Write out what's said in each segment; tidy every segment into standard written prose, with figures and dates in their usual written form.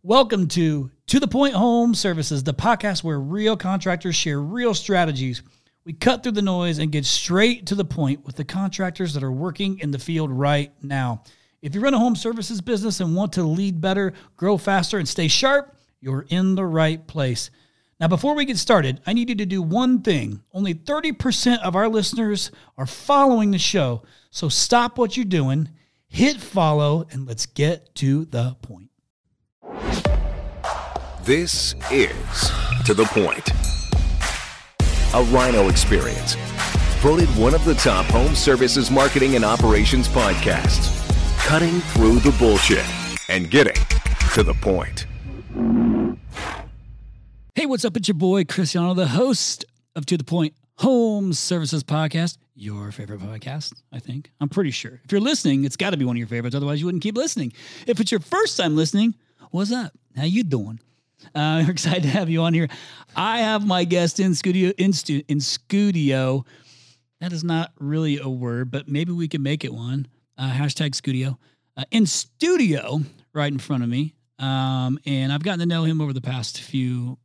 Welcome to the Point Home Services, the podcast where real contractors share real strategies. We cut through the noise and get straight to the point with the contractors that are working in the field right now. If you run a home services business and want to lead better, grow faster, and stay sharp, you're in the right place. Now, before we get started, I need you to do one thing. Only 30% of our listeners are following the show. So stop what you're doing, hit follow, and let's get to the point. This is To The Point, a Rhino experience, voted one of the top home services marketing and operations podcasts, cutting through the bullshit and getting to the point. Hey, what's up? It's your boy, Cristiano, the host of To The Point Home Services Podcast, your favorite podcast, I think. I'm pretty sure. If you're listening, it's got to be one of your favorites. Otherwise, you wouldn't keep listening. If it's your first time listening, what's up? How you doing? We're excited to have you on here. I have my guest in studio. That is not really a word, but maybe we can make it one. Hashtag Scudio. In studio, right in front of me. And I've gotten to know him over the past few,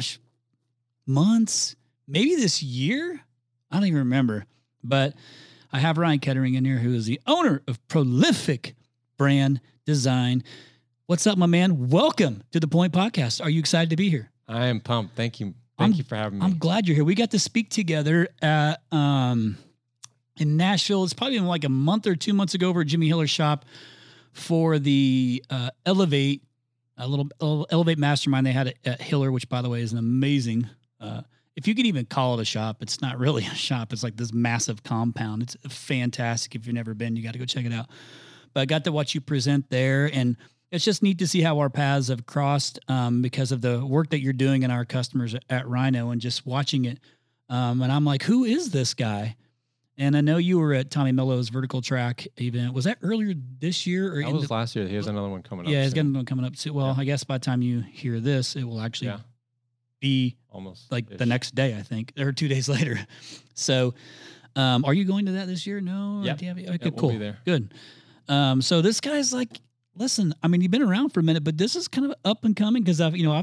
months, maybe this year. I don't even remember. But I have Ryan Kettering in here, who is the owner of Prolific Brand Design. What's up, my man? Welcome to the Point Podcast. Are you excited to be here? I am pumped. Thank you. Thank you for having me. I'm glad you're here. We got to speak together at in Nashville. It's probably like a month or 2 months ago over at Jimmy Hiller's shop for the Elevate Mastermind they had at Hiller, which, by the way, is an amazing. If you could even call it a shop, it's not really a shop. It's like this massive compound. It's fantastic. If you've never been, you got to go check it out. But I got to watch you present there, and it's just neat to see how our paths have crossed because of the work that you're doing and our customers at Rhino, and just watching it. And I'm like, who is this guy? And I know you were at Tommy Mello's Vertical Track event. Was that earlier this year? Or that was last year. He has another one coming up. Yeah, he's got another one coming up too. Well, yeah. I guess by the time you hear this, it will actually be almost like the next day, I think, or 2 days later. So are you going to that this year? No? Yeah. Okay, cool. We'll be there. Good. So this guy's like, listen, I mean, you've been around for a minute, but this is kind of up and coming because I've in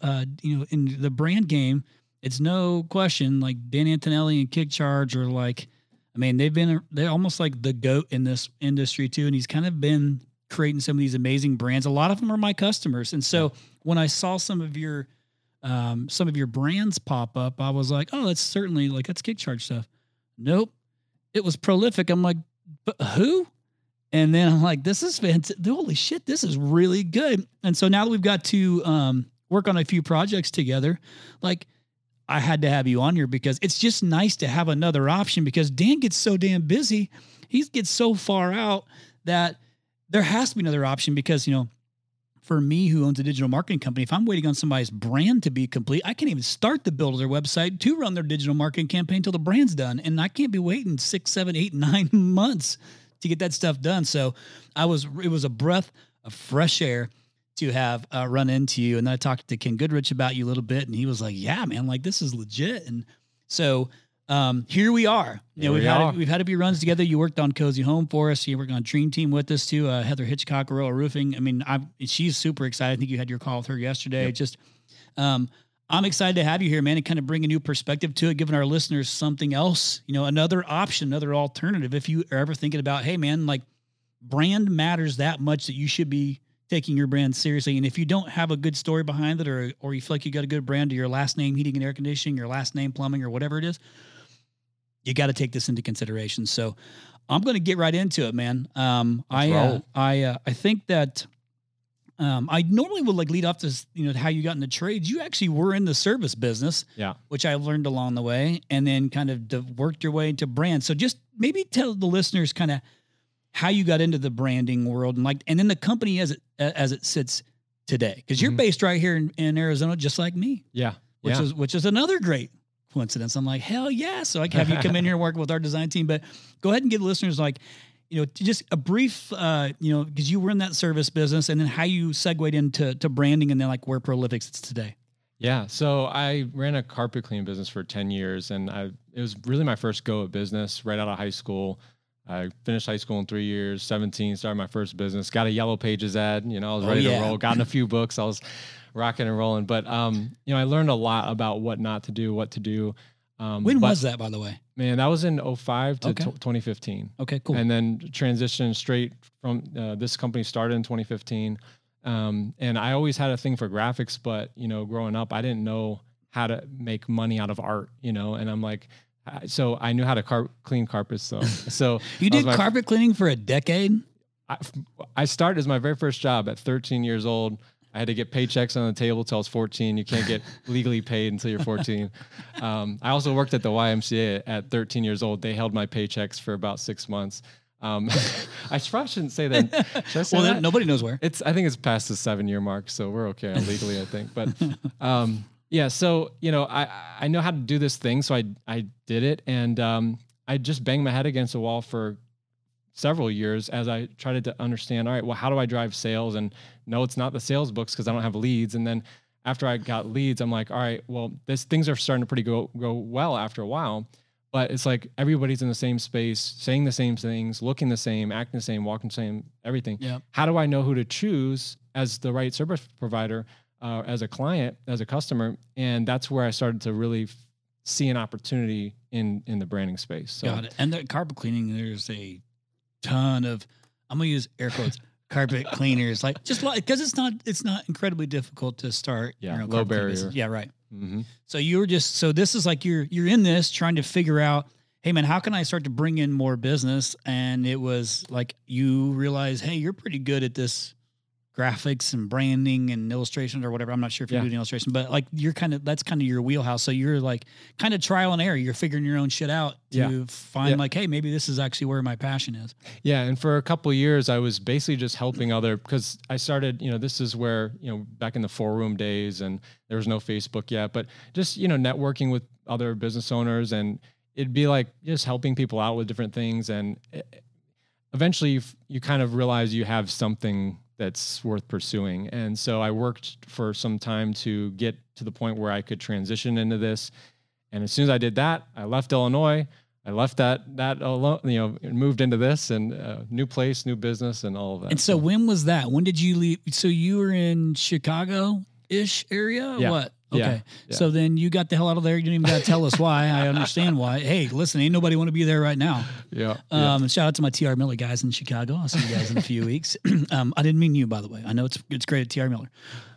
the brand game, it's no question, like Dan Antonelli and Kickcharge are like, I mean, they're almost like the GOAT in this industry too. And he's kind of been creating some of these amazing brands. A lot of them are my customers. And so when I saw some of your brands pop up, I was like, oh, that's Kickcharge stuff. Nope. It was Prolific. I'm like, but who? And then I'm like, this is fantastic. Holy shit, this is really good. And so now that we've got to work on a few projects together, like I had to have you on here because it's just nice to have another option because Dan gets so damn busy. He gets so far out that there has to be another option because, for me who owns a digital marketing company, if I'm waiting on somebody's brand to be complete, I can't even start the build of their website to run their digital marketing campaign until the brand's done. And I can't be waiting 6, 7, 8, 9 months to get that stuff done. So it was a breath of fresh air to have run into you. And then I talked to Ken Goodrich about you a little bit, and he was like, yeah, man, like this is legit. And so here we are. We've had a few runs together. You worked on Cozy Home for us. You worked on Dream Team with us too. Heather Hitchcock, Royal Roofing. I mean, she's super excited. I think you had your call with her yesterday. Yep. Just, I'm excited to have you here, man, and kind of bring a new perspective to it, giving our listeners something else, another option, another alternative. If you are ever thinking about, hey, man, like brand matters that much that you should be taking your brand seriously. And if you don't have a good story behind it, or you feel like you got a good brand to your last name heating and air conditioning, your last name plumbing, or whatever it is, you got to take this into consideration. So I'm going to get right into it, man. I think that I normally would lead off to how you got into trades. You actually were in the service business, which I learned along the way, and then kind of worked your way into brand. So just maybe tell the listeners kind of how you got into the branding world and then the company as it sits today, because you're based right here in Arizona, just like me. Which is another great coincidence. I'm like, hell yeah! So I can have you come in here and work with our design team. But go ahead and give the listeners just a brief, because you were in that service business, and then how you segued into branding, and then like where Prolific sits today. Yeah. So I ran a carpet cleaning business for 10 years, and it was really my first go at business right out of high school. I finished high school in 3 years, 17, started my first business, got a Yellow Pages ad, I was ready to roll, gotten a few books. I was rocking and rolling, but, I learned a lot about what not to do, what to do. When was that, by the way? Man, that was in 05 to 2015. Okay, cool. And then transitioned straight from, this company started in 2015. And I always had a thing for graphics, but, growing up, I didn't know how to make money out of art, and I'm like, so I knew how to clean carpets though. So you did carpet cleaning for a decade? I started as my very first job at 13 years old. I had to get paychecks on the table till I was 14. You can't get legally paid until you're 14. I also worked at the YMCA at 13 years old. They held my paychecks for about 6 months. I probably shouldn't say that. Should I say that? Nobody knows where. I think it's past the 7-year mark, so we're okay legally, I think. But yeah, so I know how to do this thing, so I did it, and I just banged my head against the wall for several years as I tried to understand. All right, well, how do I drive sales? And no, it's not the sales books because I don't have leads. And then after I got leads, I'm like, all right, well, things are starting to go well after a while. But it's like everybody's in the same space, saying the same things, looking the same, acting the same, walking the same, everything. Yep. How do I know who to choose as the right service provider, as a client, as a customer? And that's where I started to really see an opportunity in the branding space. So. Got it. And the carpet cleaning, there's a ton of, I'm going to use air quotes, carpet cleaners, because it's not incredibly difficult to start. Yeah, low barrier. Business. Yeah, right. Mm-hmm. So this is like you're in this trying to figure out, hey man, how can I start to bring in more business? And it was like you realize, hey, you're pretty good at this graphics and branding and illustrations or whatever. I'm not sure if you're doing illustration, but like that's kind of your wheelhouse. So you're like kind of trial and error. You're figuring your own shit out to find like, hey, maybe this is actually where my passion is. Yeah. And for a couple of years, I was basically just helping because I started, this is where, back in the 4-room days, and there was no Facebook yet, but just, networking with other business owners, and it'd be like just helping people out with different things. And eventually you kind of realize you have something that's worth pursuing. And so I worked for some time to get to the point where I could transition into this. And as soon as I did that, I left Illinois. I left that alone, moved into this, and new place, new business, and all of that. And so when was that? When did you leave? So you were in Chicago-ish area? Yeah. What? Okay. Yeah. So then you got the hell out of there. You didn't even got to tell us why. I understand why. Hey, listen, ain't nobody want to be there right now. Yeah. Shout out to my TR Miller guys in Chicago. I'll see you guys in a few weeks. I didn't mean you, by the way. I know it's great at TR Miller.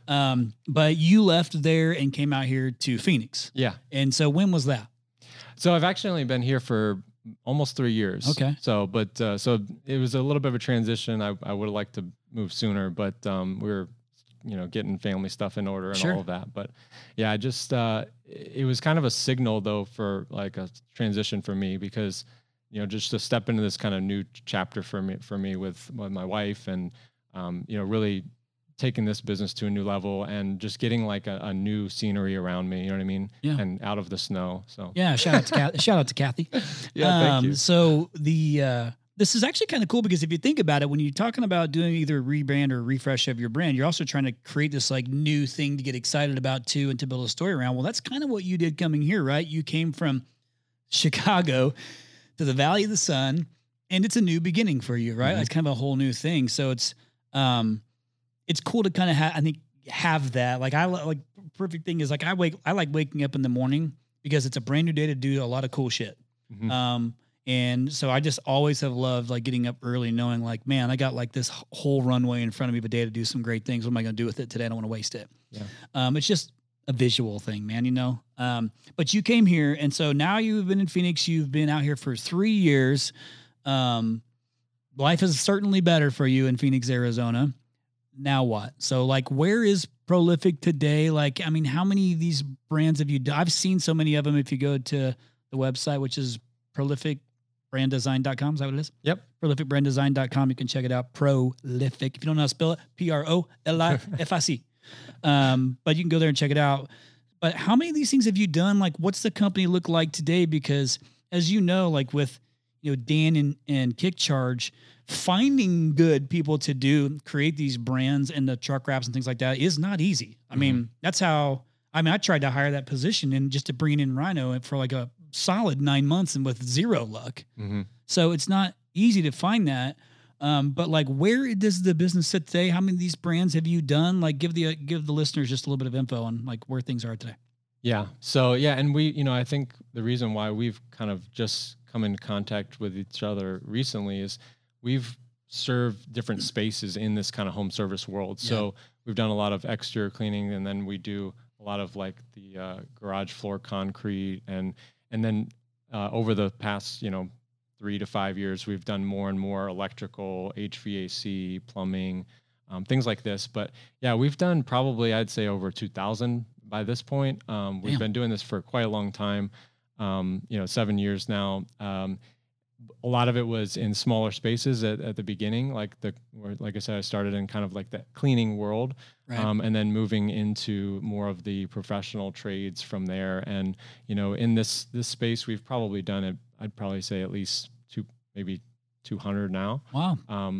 But you left there and came out here to Phoenix. Yeah. And so when was that? So I've actually only been here for almost 3 years. Okay. So it was a little bit of a transition. I would have liked to move sooner, but we were getting family stuff in order and all of that. But yeah, I just, it was kind of a signal though for like a transition for me, because, just to step into this kind of new chapter for me with my wife, and, really taking this business to a new level, and just getting like a new scenery around me, you know what I mean? Yeah. And out of the snow. So yeah, shout out to Kathy. Yeah. Thank you. So this is actually kind of cool, because if you think about it, when you're talking about doing either a rebrand or a refresh of your brand, you're also trying to create this like new thing to get excited about too, and to build a story around. Well, that's kind of what you did coming here, right? You came from Chicago to the Valley of the Sun, and it's a new beginning for you, right? Mm-hmm. It's kind of a whole new thing. So it's cool to kind of have that. Like perfect thing is like I like waking up in the morning because it's a brand new day to do a lot of cool shit. Mm-hmm. And so I just always have loved like getting up early, knowing like, man, I got like this whole runway in front of me of a day to do some great things. What am I going to do with it today? I don't want to waste it. Yeah. It's just a visual thing, man, but you came here. And so now you've been in Phoenix, you've been out here for 3 years. Life is certainly better for you in Phoenix, Arizona. Now what? So like, where is Prolific today? Like, I mean, how many of these brands have you done? I've seen so many of them. If you go to the website, which is prolificbranddesign.com, is that what it is? Yep. Prolificbranddesign.com. You can check it out. Prolific. If you don't know how to spell it, Prolific. But you can go there and check it out. But how many of these things have you done? Like, what's the company look like today? Because as you know, like with, Dan and KickCharge, finding good people to create these brands and the truck wraps and things like that is not easy. I mean, that's how, I tried to hire that position and just to bring in Rhino for like a solid 9 months and with zero luck. Mm-hmm. So it's not easy to find that. But like, where does the business sit today? How many of these brands have you done? Like, give the listeners just a little bit of info on like where things are today. Yeah. So yeah, and we, I think the reason why we've kind of just come in contact with each other recently is we've served different spaces in this kind of home service world. Yeah. So we've done a lot of exterior cleaning, and then we do a lot of like the garage floor concrete, and then over the past 3 to 5 years, we've done more and more electrical, HVAC, plumbing, things like this. But yeah, we've done probably, I'd say, over 2,000 by this point. We've been doing this for quite a long time, 7 years now. A lot of it was in smaller spaces at the beginning, like I said, I started in kind of like the cleaning world, right. And then moving into more of the professional trades from there. And, in this space, we've probably done it, I'd probably say at least maybe 200 now. Wow.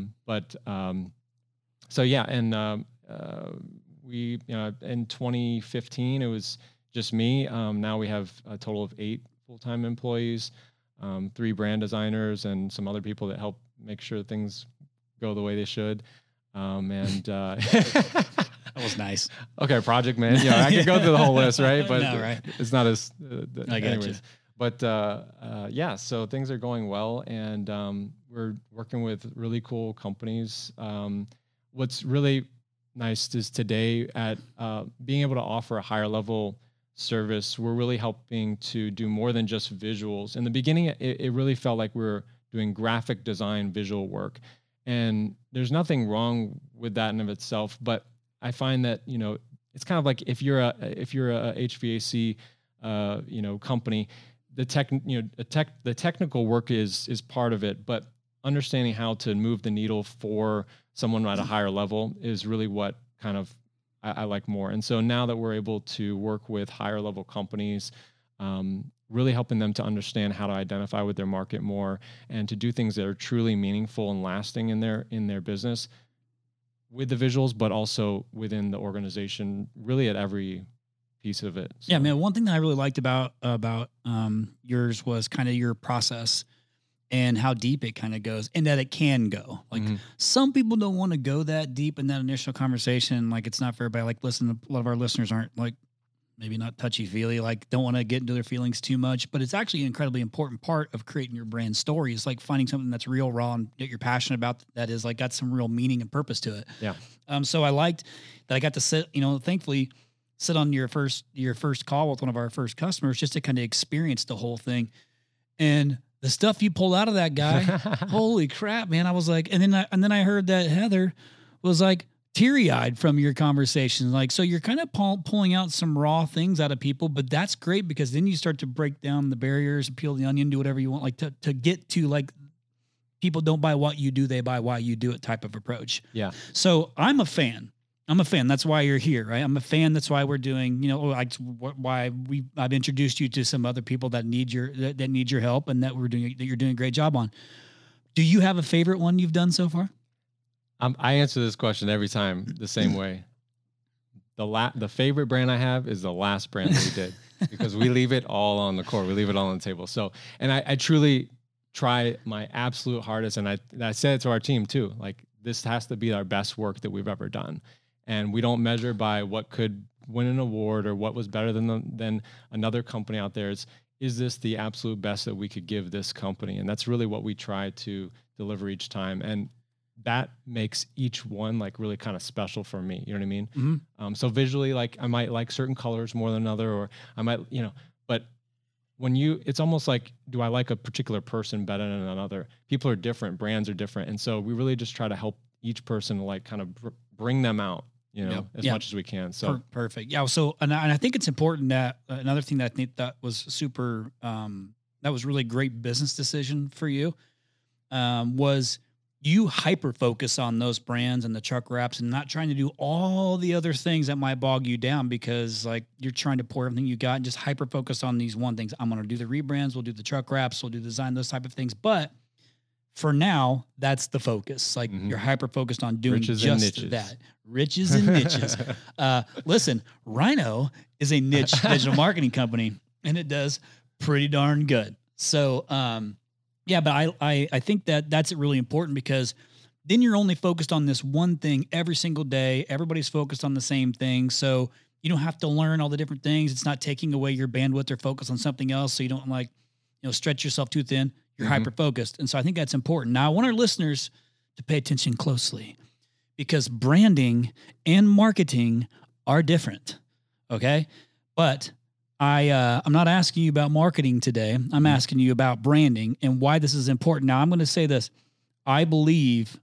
So yeah. And, we, in 2015, it was just me. Now we have a total of 8 full-time employees, 3 brand designers, and some other people that help make sure things go the way they should. That was nice. Okay, project man. I could go through the whole list, right? But no, right. It's not as. I got you. But yeah, so things are going well, and we're working with really cool companies. What's really nice is today at being able to offer a higher level service, we're really helping to do more than just visuals. In the beginning, it really felt like we were doing graphic design, visual work, and there's nothing wrong with that in of itself. But I find that it's kind of like if you're a HVAC company, the technical work is part of it, but understanding how to move the needle for someone at a higher level is really what kind of I like more. And so now that we're able to work with higher level companies, really helping them to understand how to identify with their market more and to do things that are truly meaningful and lasting in their business with the visuals, but also within the organization, really at every piece of it. So. Yeah, man. One thing that I really liked about yours was kind of your process and how deep it kind of goes, and that it can go. Like some people don't want to go that deep in that initial conversation. Like it's not for everybody. Like, listen, a lot of our listeners aren't like maybe not touchy feely, like don't want to get into their feelings too much, but it's actually an incredibly important part of creating your brand story. It's like finding something that's real, raw, and that you're passionate about, that is like got some real meaning and purpose to it. Yeah. So I liked that I got to sit, thankfully sit on your first call with one of our first customers just to kind of experience the whole thing. And the stuff you pulled out of that guy, holy crap, man. I was like, and then I heard that Heather was like teary-eyed from your conversation. Like, so you're kind of pulling out some raw things out of people, but that's great because then you start to break down the barriers, peel the onion, do whatever you want, like to get to like people don't buy what you do, they buy why you do it type of approach. Yeah. So I'm a fan. That's why you're here, right? I'm a fan. That's why we're doing, I've introduced you to some other people that need your help, and that you're doing a great job on. Do you have a favorite one you've done so far? I answer this question every time the same way. The favorite brand I have is the last brand that we did because we leave it all on the court. We leave it all on the table. So, and I truly try my absolute hardest. And I said it to our team too, like this has to be our best work that we've ever done. And we don't measure by what could win an award or what was better than another company out there. Is this the absolute best that we could give this company? And that's really what we try to deliver each time. And that makes each one like really kind of special for me. You know what I mean? Mm-hmm. So visually, like I might like certain colors more than another, or I might, but it's almost like, do I like a particular person better than another? People are different, brands are different. And so we really just try to help each person to like kind of bring them out, as much as we can. So perfect. Yeah. So, and I think it's important that another thing that I think that was super, that was really great business decision for you, was you hyper focus on those brands and the truck wraps and not trying to do all the other things that might bog you down because like you're trying to pour everything you got and just hyper focus on these one things. I'm going to do the rebrands. We'll do the truck wraps. We'll do the design, those type of things. But for now, that's the focus. Like you're hyper focused on doing riches just that. Riches and niches. Listen, Rhino is a niche digital marketing company and it does pretty darn good. So, Yeah, but I think that's really important, because then you're only focused on this one thing every single day. Everybody's focused on the same thing. So you don't have to learn all the different things. It's not taking away your bandwidth or focus on something else. So you don't stretch yourself too thin. You're hyper focused. And so I think that's important. Now I want our listeners to pay attention closely, because branding and marketing are different. Okay. But I'm not asking you about marketing today. I'm asking you about branding and why this is important. Now I'm going to say this. I believe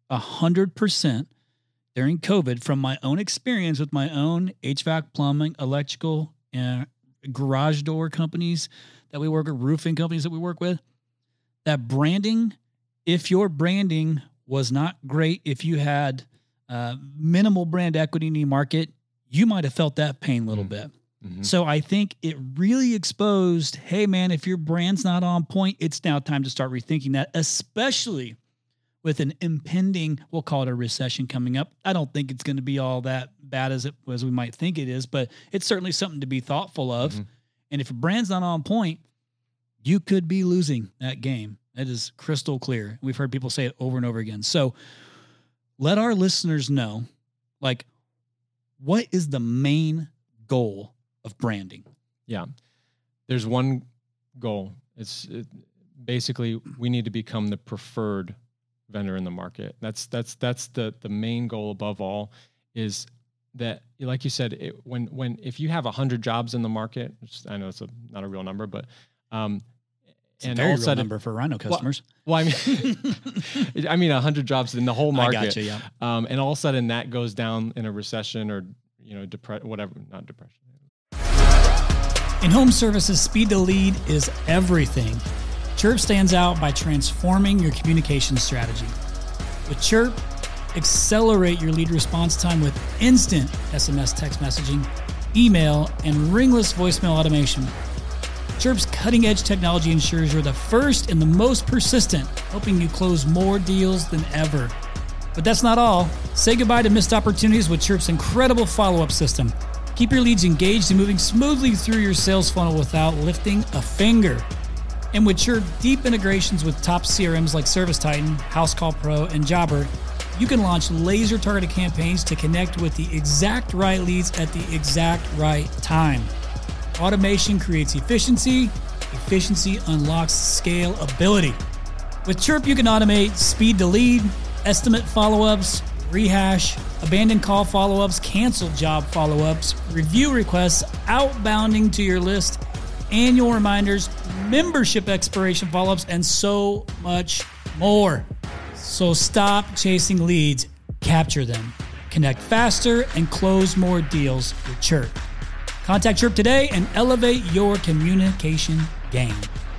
100% during COVID, from my own experience with my own HVAC, plumbing, electrical, and garage door companies that we work with, roofing companies that we work with, that branding, if your branding was not great, if you had minimal brand equity in the market, you might have felt that pain a little bit. Mm-hmm. So I think it really exposed, hey man, if your brand's not on point, it's now time to start rethinking that, especially with an impending, we'll call it a recession coming up. I don't think it's going to be all that bad as we might think it is, but it's certainly something to be thoughtful of. Mm-hmm. And if your brand's not on point, you could be losing that game. That is crystal clear. We've heard people say it over and over again. So let our listeners know, what is the main goal of branding? Yeah. There's one goal. Basically we need to become the preferred vendor in the market. That's the main goal above all, is that, like you said, if you have 100 jobs in the market, which I know it's not a real number, but it's a very real number for Rhino customers. Well, I mean 100 jobs in the whole market. I gotcha, yeah. And all of a sudden that goes down in a recession or not depression. In home services, speed to lead is everything. Chirp stands out by transforming your communication strategy. With Chirp, accelerate your lead response time with instant SMS text messaging, email, and ringless voicemail automation. Chirp's cutting-edge technology ensures you're the first and the most persistent, helping you close more deals than ever. But that's not all. Say goodbye to missed opportunities with Chirp's incredible follow-up system. Keep your leads engaged and moving smoothly through your sales funnel without lifting a finger. And with Chirp deep integrations with top CRMs like ServiceTitan, Housecall Pro, and Jobber, you can launch laser-targeted campaigns to connect with the exact right leads at the exact right time. Automation creates efficiency. Efficiency unlocks scalability. With Chirp, you can automate speed to lead, estimate follow-ups, rehash, abandoned call follow-ups, canceled job follow-ups, review requests, outbounding to your list, annual reminders, membership expiration follow-ups, and so much more. So stop chasing leads, capture them, connect faster, and close more deals with Chirp. Contact Chirp today and elevate your communication game.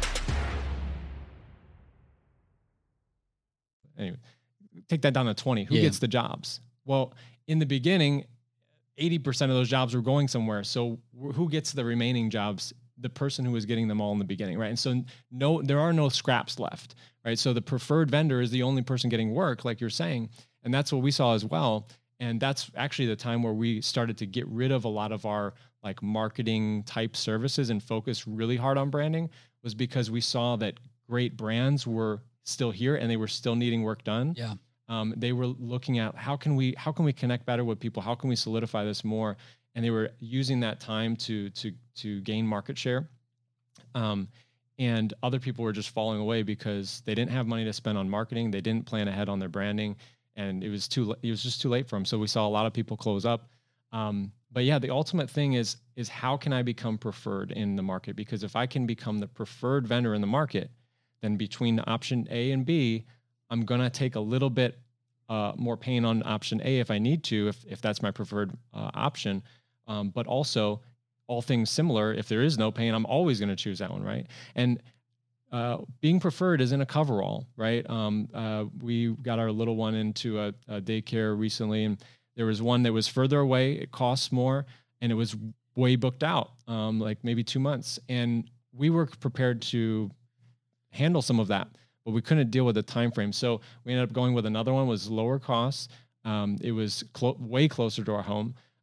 Anyway, take that down to 20. Who gets the jobs? Well, in the beginning, 80% of those jobs were going somewhere. So who gets the remaining jobs? The person who was getting them all in the beginning, right? And so there are no scraps left, right? So the preferred vendor is the only person getting work, like you're saying. And that's what we saw as well. And that's actually the time where we started to get rid of a lot of our marketing type services and focus really hard on branding, was because we saw that great brands were still here and they were still needing work done. Yeah. They were looking at how can we connect better with people? How can we solidify this more? And they were using that time to gain market share. And other people were just falling away because they didn't have money to spend on marketing. They didn't plan ahead on their branding, and it was just too late for them. So we saw a lot of people close up. But yeah, the ultimate thing is how can I become preferred in the market? Because if I can become the preferred vendor in the market, then between option A and B, I'm going to take a little bit more pain on option A if I need to, if that's my preferred option. But also, all things similar, if there is no pain, I'm always going to choose that one, right? And being preferred isn't a coverall, right? We got our little one into a daycare recently, and there was one that was further away. It costs more, and it was way booked out, like maybe 2 months. And we were prepared to handle some of that, but we couldn't deal with the time frame. So we ended up going with another one. Was lower cost. It was way closer to our home.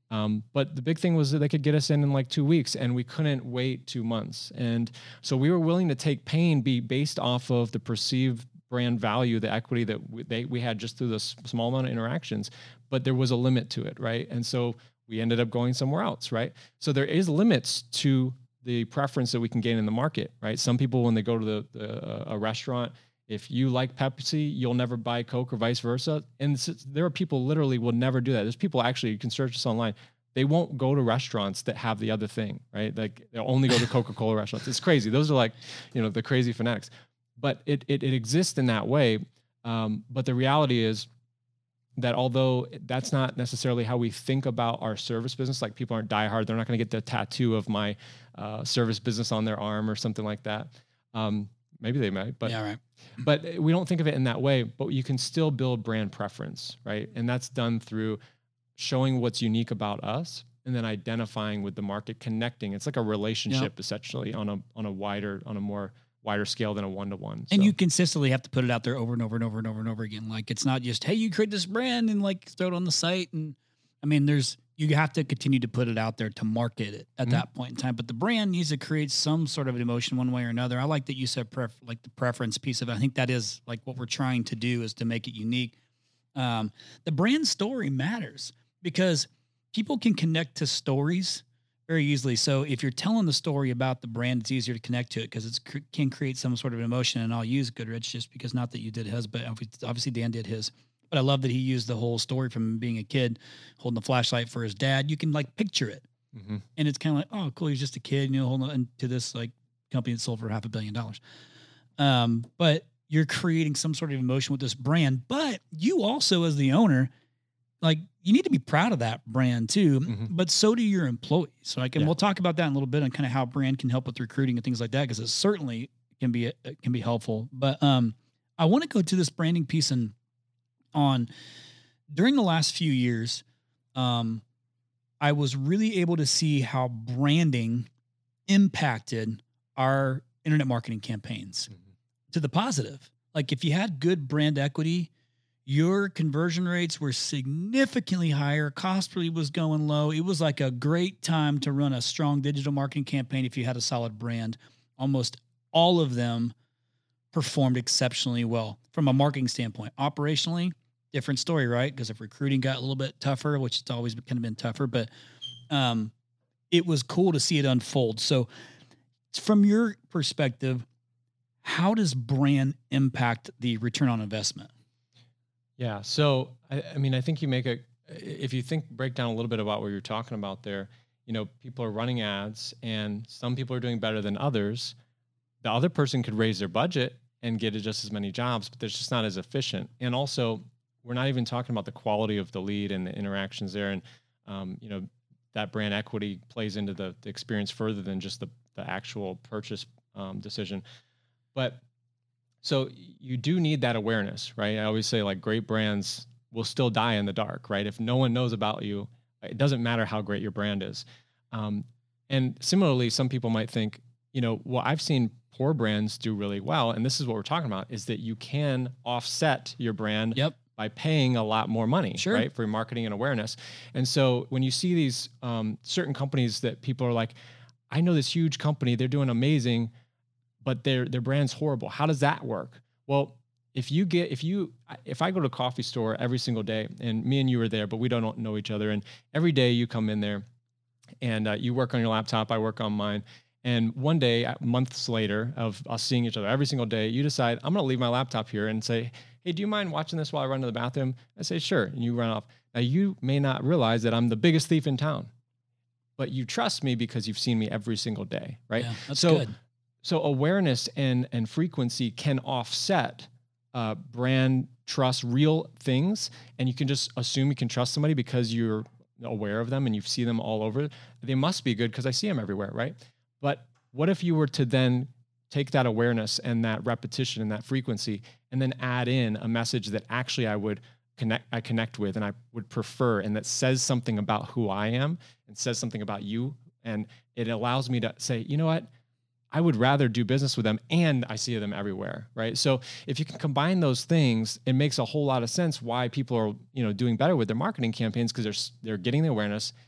But the big thing was that they could get us in like 2 weeks, and we couldn't wait 2 months. And so we were willing to take pain, be based off of the perceived brand value, the equity that we had just through the small amount of interactions, but there was a limit to it, right? And so we ended up going somewhere else, right? So there is limits to the preference that we can gain in the market, right? Some people, when they go to a restaurant, if you like Pepsi, you'll never buy Coke or vice versa. And there are people literally will never do that. There's people actually, you can search this online. They won't go to restaurants that have the other thing, right? Like they'll only go to Coca-Cola restaurants. It's crazy. Those are like, the crazy fanatics. But it exists in that way. But the reality is that although that's not necessarily how we think about our service business, like people aren't diehard, they're not going to get the tattoo of my service business on their arm or something like that. Maybe they might, but yeah, right. But we don't think of it in that way. But you can still build brand preference, right? And that's done through showing what's unique about us, and then identifying with the market, connecting. It's like a relationship, essentially, on a more wider scale than a one-to-one. And you consistently have to put it out there over and over and over and over and over again. Like it's not just, hey, you create this brand and like throw it on the site. And I mean, you have to continue to put it out there to market it at that point in time. But the brand needs to create some sort of an emotion one way or another. I like that you said like the preference piece of it. I think that is like what we're trying to do, is to make it unique. The brand story matters because people can connect to stories very easily. So if you're telling the story about the brand, it's easier to connect to it because it can create some sort of emotion. And I'll use Goodrich just because, not that you did his, but obviously Dan did his. But I love that he used the whole story from being a kid holding the flashlight for his dad. You can like picture it. Mm-hmm. And it's kind of like, oh, cool. He's just a kid, holding on to this like company that sold for $500 million. But you're creating some sort of emotion with this brand. But you also, as the owner, like you need to be proud of that brand too, but so do your employees. So we'll talk about that in a little bit on kind of how brand can help with recruiting and things like that, because it certainly can be helpful. But I want to go to this branding piece during the last few years, I was really able to see how branding impacted our internet marketing campaigns to the positive. Like if you had good brand equity, your conversion rates were significantly higher. Cost per lead was going low. It was like a great time to run a strong digital marketing campaign if you had a solid brand. Almost all of them performed exceptionally well from a marketing standpoint. Operationally, different story, right? Because if recruiting got a little bit tougher, which it's always kind of been tougher, but it was cool to see it unfold. So from your perspective, how does brand impact the return on investment? Yeah. So, I mean, I think if you break down a little bit about what you're talking about there, people are running ads and some people are doing better than others. The other person could raise their budget and get just as many jobs, but they're just not as efficient. And also, we're not even talking about the quality of the lead and the interactions there. And, that brand equity plays into the experience further than just the actual purchase decision. But so you do need that awareness, right? I always say like great brands will still die in the dark, right? If no one knows about you, it doesn't matter how great your brand is. And similarly, some people might think, well, I've seen poor brands do really well. And this is what we're talking about, is that you can offset your brand by paying a lot more money, right? For marketing and awareness. And so when you see these certain companies that people are like, I know this huge company, they're doing amazing, but their brand's horrible. How does that work? Well, if I go to a coffee store every single day, and me and you are there, but we don't know each other, and every day you come in there and you work on your laptop, I work on mine. And one day, months later of us seeing each other every single day, you decide, I'm going to leave my laptop here and say, hey, do you mind watching this while I run to the bathroom? I say, sure. And you run off. Now, you may not realize that I'm the biggest thief in town, but you trust me because you've seen me every single day, right? Yeah, that's good. So awareness and frequency can offset brand trust, real things. And you can just assume you can trust somebody because you're aware of them and you see them all over. They must be good because I see them everywhere, right? But what if you were to then take that awareness and that repetition and that frequency and then add in a message that actually I connect with and I would prefer, and that says something about who I am and says something about you. And it allows me to say, you know what? I would rather do business with them and I see them everywhere, right? So if you can combine those things, it makes a whole lot of sense why people are, doing better with their marketing campaigns, because they're getting the awareness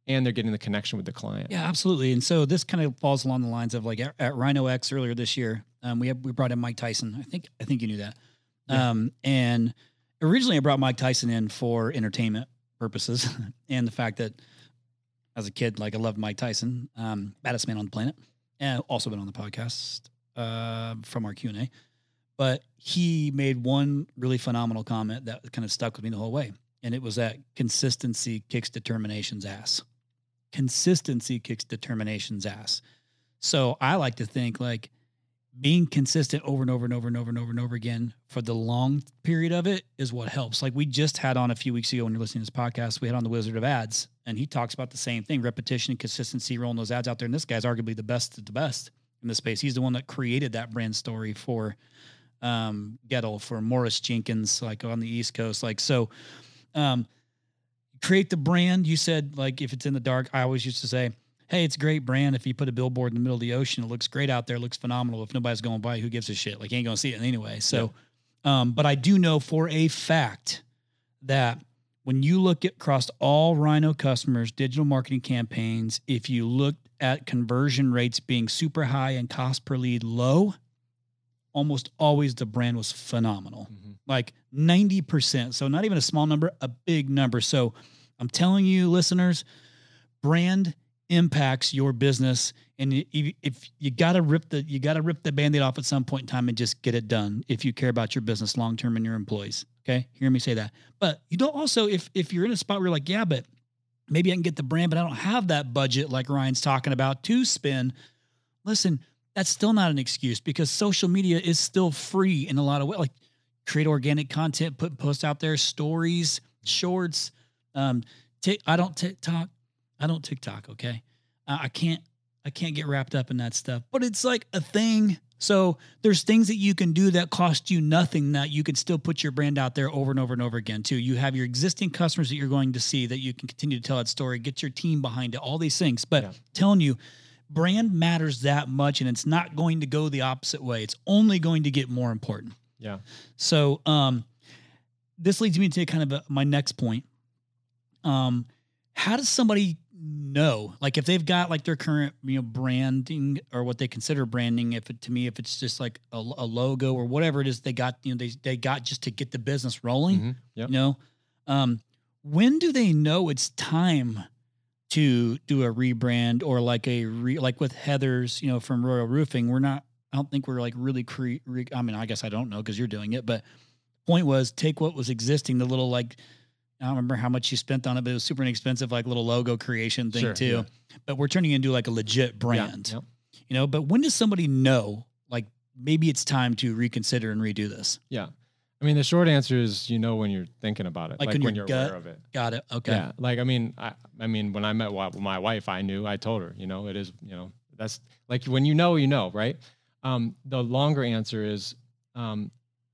and they're getting the connection with the client. Yeah, absolutely. And so this kind of falls along the lines of like at Rhino X earlier this year, we brought in Mike Tyson. I think you knew that. Yeah. And originally I brought Mike Tyson in for entertainment purposes and the fact that as a kid, like I loved Mike Tyson, baddest man on the planet, and also been on the podcast from our Q&A. But he made one really phenomenal comment that kind of stuck with me the whole way. And it was that consistency kicks determination's ass. Consistency kicks determination's ass. So I like to think like being consistent over and over and over and over and over and over again for the long period of it is what helps. Like we just had on a few weeks ago when you're listening to this podcast, we had on the Wizard of Ads, and he talks about the same thing, repetition and consistency, rolling those ads out there. And this guy's arguably the best of the best in this space. He's the one that created that brand story for Gettle, for Morris Jenkins, like on the East Coast. Like, so create the brand. You said like, if it's in the dark, I always used to say, hey, it's a great brand. If you put a billboard in the middle of the ocean, it looks great out there. It looks phenomenal. If nobody's going by, who gives a shit? Like, you ain't going to see it anyway. So, but I do know for a fact that when you look at across all Rhino customers, digital marketing campaigns, if you looked at conversion rates being super high and cost per lead low, almost always the brand was phenomenal. Mm-hmm. Like 90%. So not even a small number, a big number. So I'm telling you, listeners, brand impacts your business, and if you gotta rip the Band-Aid off at some point in time and just get it done if you care about your business long term and your employees. Okay, hear me say that. But you don't also, if you're in a spot where you're like, yeah, but maybe I can get the brand, but I don't have that budget like Ryan's talking about to spend. Listen, that's still not an excuse, because social media is still free in a lot of ways. Like create organic content, put posts out there, stories, shorts. I don't TikTok. Okay. I can't get wrapped up in that stuff, but it's like a thing. So there's things that you can do that cost you nothing that you can still put your brand out there over and over and over again too. You have your existing customers that you're going to see that you can continue to tell that story, get your team behind it, all these things. But telling you, brand matters that much, and it's not going to go the opposite way. It's only going to get more important. Yeah. So this leads me to kind of my next point. How does somebody know, like if they've got like their current, branding or what they consider branding, if it's just like a logo or whatever it is they got, they got just to get the business rolling, when do they know it's time to do a rebrand, or like like with Heather's, from Royal Roofing, I don't think we're like really I guess I don't know because you're doing it, but point was take what was existing, the little like, I don't remember how much you spent on it, but it was super inexpensive, like little logo creation thing too. Yeah. But we're turning it into like a legit brand, but when does somebody know, like maybe it's time to reconsider and redo this? Yeah. I mean, the short answer is, when you're thinking about it, like when you're aware of it. Got it. Okay. Yeah. Like, I mean, when I met my wife, I told her, it is, that's like, when you know, right? The longer answer is, to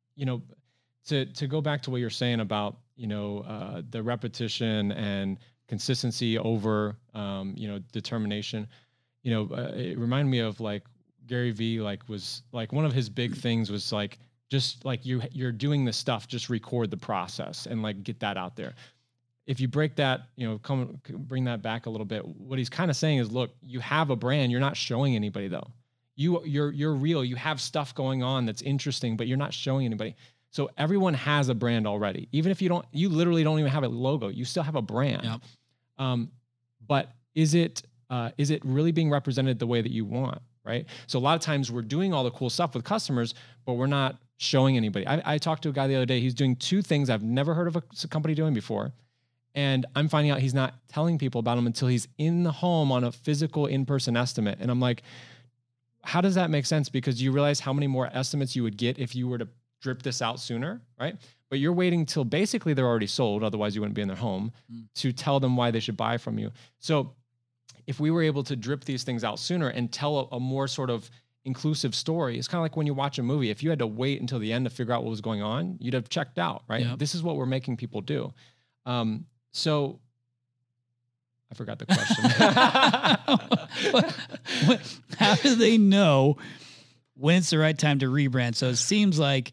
go back to what you're saying about, the repetition and consistency over, determination, it reminded me of like Gary Vee, was like one of his big things was like, just like you're doing this stuff, just record the process and like get that out there. If you break that, bring that back a little bit, what he's kind of saying is, look, you have a brand. You're not showing anybody though. You're real. You have stuff going on that's interesting, but you're not showing anybody. So everyone has a brand already. Even if you literally don't even have a logo, you still have a brand. Yep. But is it really being represented the way that you want, right? So a lot of times we're doing all the cool stuff with customers, but we're not showing anybody. I talked to a guy the other day. He's doing two things I've never heard of a company doing before. And I'm finding out he's not telling people about them until he's in the home on a physical in-person estimate. And I'm like, how does that make sense? Because you realize how many more estimates you would get if you were to drip this out sooner, right? But you're waiting till basically they're already sold, otherwise you wouldn't be in their home, to tell them why they should buy from you. So if we were able to drip these things out sooner and tell a more sort of inclusive story, it's kind of like when you watch a movie. If you had to wait until the end to figure out what was going on, you'd have checked out, right? Yep. This is what we're making people do. So I forgot the question. How do they know when it's the right time to rebrand? So it seems like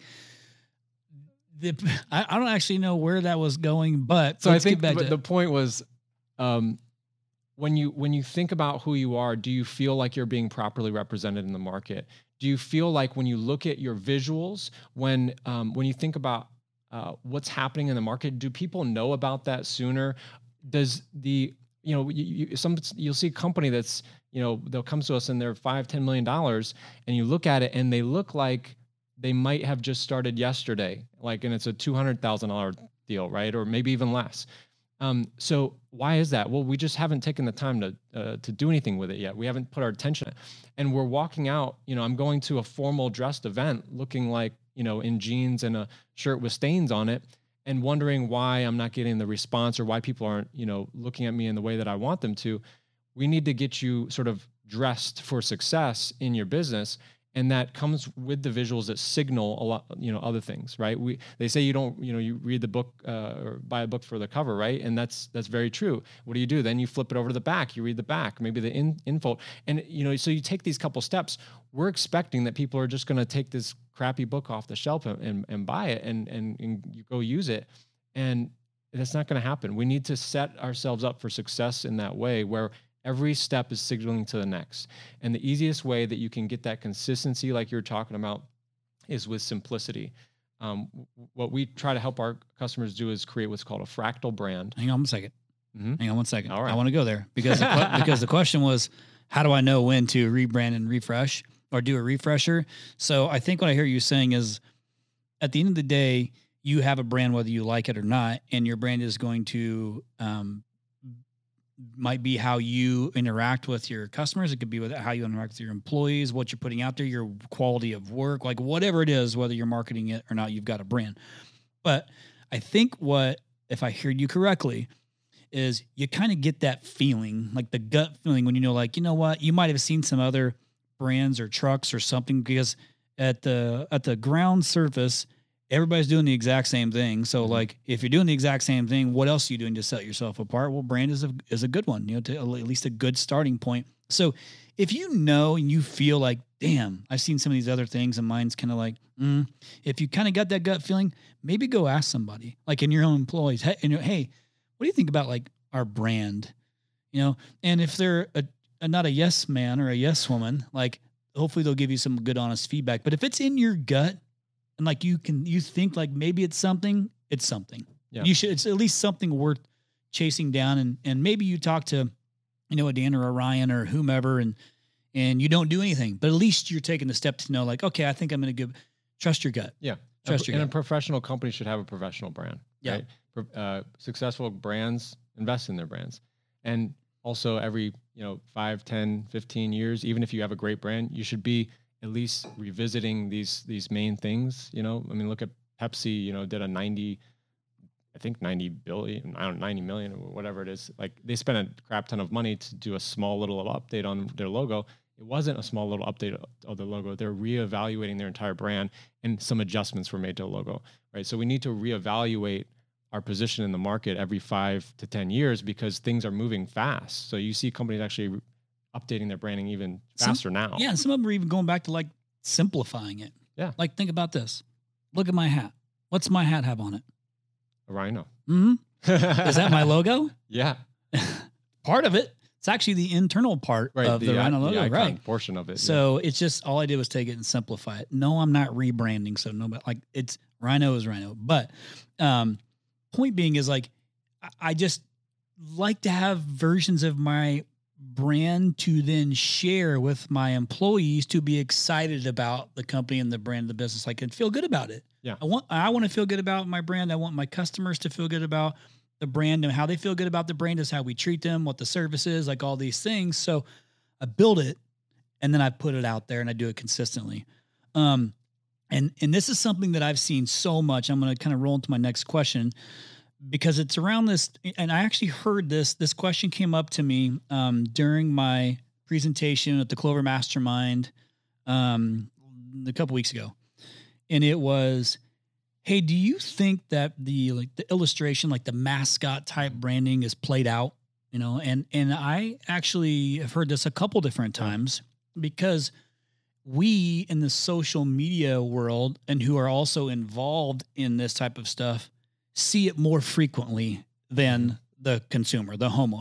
I don't actually know where that was going, but so I think the point was, when when you think about who you are, do you feel like you're being properly represented in the market? Do you feel like when you look at your visuals, when you think about what's happening in the market, do people know about that sooner? Does you'll see a company that's, they'll come to us and they're $5-10 million, and you look at it and they look like they might have just started yesterday, and it's a $200,000 deal, right? Or maybe even less. So why is that? Well, we just haven't taken the time to do anything with it yet. We haven't put our attention, and we're walking out. I'm going to a formal dressed event looking like, in jeans and a shirt with stains on it, and wondering why I'm not getting the response or why people aren't, looking at me in the way that I want them to. We need to get you sort of dressed for success in your business. And that comes with the visuals that signal a lot, other things, right? They say you don't, you read the book or buy a book for the cover, right? And that's very true. What do? Then you flip it over to the back, you read the back, maybe the info. And, so you take these couple steps. We're expecting that people are just going to take this crappy book off the shelf and buy it and you go use it. And that's not going to happen. We need to set ourselves up for success in that way, where every step is signaling to the next. And the easiest way that you can get that consistency, like you're talking about, is with simplicity. What we try to help our customers do is create what's called a fractal brand. Hang on one second. Mm-hmm. Hang on one second. All right. I want to go there because the question was, how do I know when to rebrand and refresh or do a refresher? So I think what I hear you saying is, at the end of the day, you have a brand whether you like it or not, and your brand is going to might be how you interact with your customers. It could be with how you interact with your employees, what you're putting out there, your quality of work, like whatever it is, whether you're marketing it or not, you've got a brand. But I think if I heard you correctly, is you kind of get that feeling, like the gut feeling when what, you might have seen some other brands or trucks or something, because at the ground surface, everybody's doing the exact same thing. So like, if you're doing the exact same thing, what else are you doing to set yourself apart? Well, brand is a good one, to at least a good starting point. So if and you feel like, damn, I've seen some of these other things and mine's kind of like, if you kind of got that gut feeling, maybe go ask somebody, like in your own employees, hey, what do you think about like our brand? And if they're not a yes man or a yes woman, like hopefully they'll give you some good, honest feedback. But if it's in your gut, and like you think like maybe it's something. Yeah. It's at least something worth chasing down. And maybe you talk to, a Dan or a Ryan or whomever, and you don't do anything, but at least you're taking the step to know, like, okay, I think I'm going to trust your gut. Yeah. Trust your gut. And a professional company should have a professional brand. Yeah. Right? Successful brands invest in their brands. And also every, 5, 10, 15 years, even if you have a great brand, you should be at least revisiting these main things. Look at Pepsi, did a 90 million or whatever it is. Like, they spent a crap ton of money to do a small little update on their logo. It wasn't a small little update of the logo. They're reevaluating their entire brand, and some adjustments were made to the logo, right? So we need to reevaluate our position in the market every 5 to 10 years, because things are moving fast. So you see companies actually updating their branding even faster now. Yeah, and some of them are even going back to like simplifying it. Yeah. Like, think about this. Look at my hat. What's my hat have on it? A rhino. Mm-hmm. Is that my logo? Yeah. Part of it. It's actually the internal part of the rhino logo, right? Portion of it. So it's just, all I did was take it and simplify it. No, I'm not rebranding. So nobody, like, it's rhino is rhino. But point being is, like, I just like to have versions of my brand to then share with my employees, to be excited about the company and the brand of the business. I can feel good about it. Yeah. I want to feel good about my brand. I want my customers to feel good about the brand, and how they feel good about the brand is how we treat them, what the service is, like all these things. So I build it, and then I put it out there, and I do it consistently. And this is something that I've seen so much. I'm going to kind of roll into my next question, because it's around this, and I actually heard this question came up to me during my presentation at the Clover Mastermind a couple weeks ago. And it was, hey, do you think that the illustration, like the mascot type branding, is played out? And I actually have heard this a couple different times, because we in the social media world, and who are also involved in this type of stuff, see it more frequently than the consumer, the homeowner.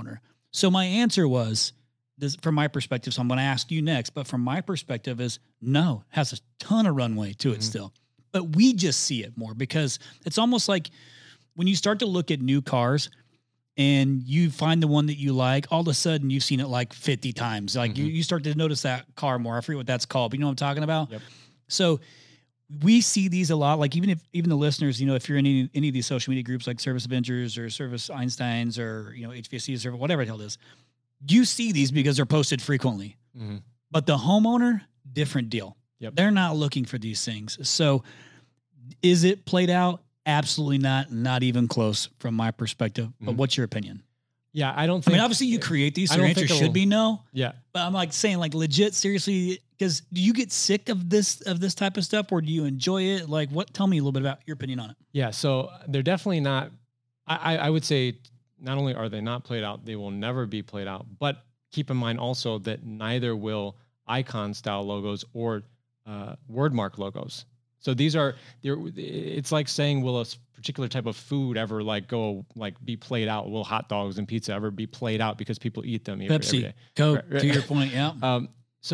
So my answer was this from my perspective. So I'm going to ask you next, but from my perspective is no, it has a ton of runway to it still, but we just see it more because it's almost like when you start to look at new cars and you find the one that you like, all of a sudden you've seen it like 50 times. Like you start to notice that car more. I forget what that's called, but you know what I'm talking about? Yep. So we see these a lot. Like even the listeners, you know, if you're in any of these social media groups like Service Avengers or Service Einsteins or, you know, HVACs or whatever the hell it is, you see these because they're posted frequently. But the homeowner, different deal. Yep. They're not looking for these things. So is it played out? Absolutely not even close from my perspective. But what's your opinion? Yeah, I don't think. I mean, obviously you create these, so your answer should be no. Yeah. But I'm like saying like legit, seriously, because do you get sick of this type of stuff or do you enjoy it? Like tell me a little bit about your opinion on it. Yeah. So they're definitely not, I would say not only are they not played out, they will never be played out, but keep in mind also that neither will icon style logos or wordmark logos. So it's like saying, will a particular type of food ever be played out? Will hot dogs and pizza ever be played out because people eat them every day? Coke, to your point, yeah.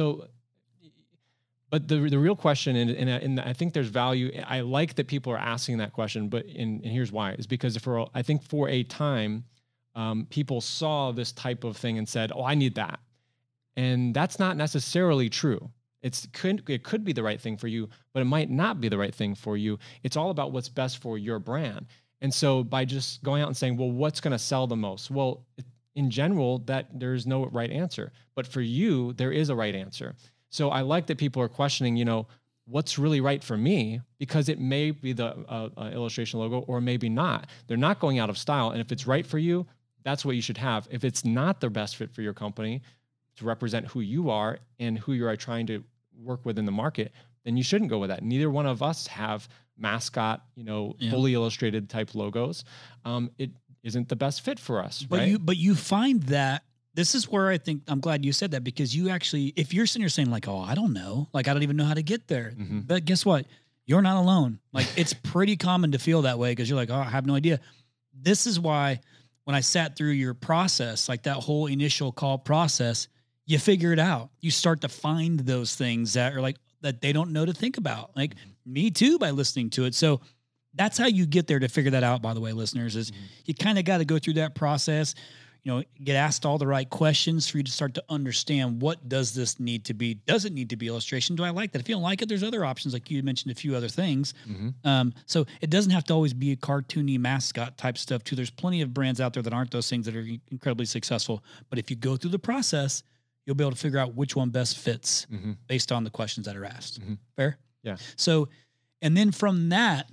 But the real question, and I think there's value. I like that people are asking that question, but and here's why: is because I think for a time, people saw this type of thing and said, "Oh, I need that," and that's not necessarily true. It could be the right thing for you, but it might not be the right thing for you. It's all about what's best for your brand. And so by just going out and saying, well, what's going to sell the most? Well, in general, that there's no right answer, but for you, there is a right answer. So I like that people are questioning, you know, what's really right for me, because it may be the illustration logo or maybe not. They're not going out of style. And if it's right for you, that's what you should have. If it's not the best fit for your company to represent who you are and who you are trying to work with in the market, then you shouldn't go with that. Neither one of us have mascot, fully illustrated type logos. It isn't the best fit for us, right? But you find that this is where I think I'm glad you said that, because you actually, if you're sitting here saying like, oh, I don't know, like I don't even know how to get there, but guess what? You're not alone. Like it's pretty common to feel that way because you're like, oh, I have no idea. This is why when I sat through your process, like that whole initial call process, you figure it out. You start to find those things that are like, that they don't know to think about. Like me too, by listening to it. So that's how you get there to figure that out, by the way, listeners, is you kind of got to go through that process, get asked all the right questions for you to start to understand what does this need to be? Does it need to be illustration? Do I like that? If you don't like it, there's other options. Like you mentioned a few other things. So it doesn't have to always be a cartoony mascot type stuff too. There's plenty of brands out there that aren't those things that are incredibly successful. But if you go through the process, you'll be able to figure out which one best fits based on the questions that are asked. Fair? Yeah. So, and then from that,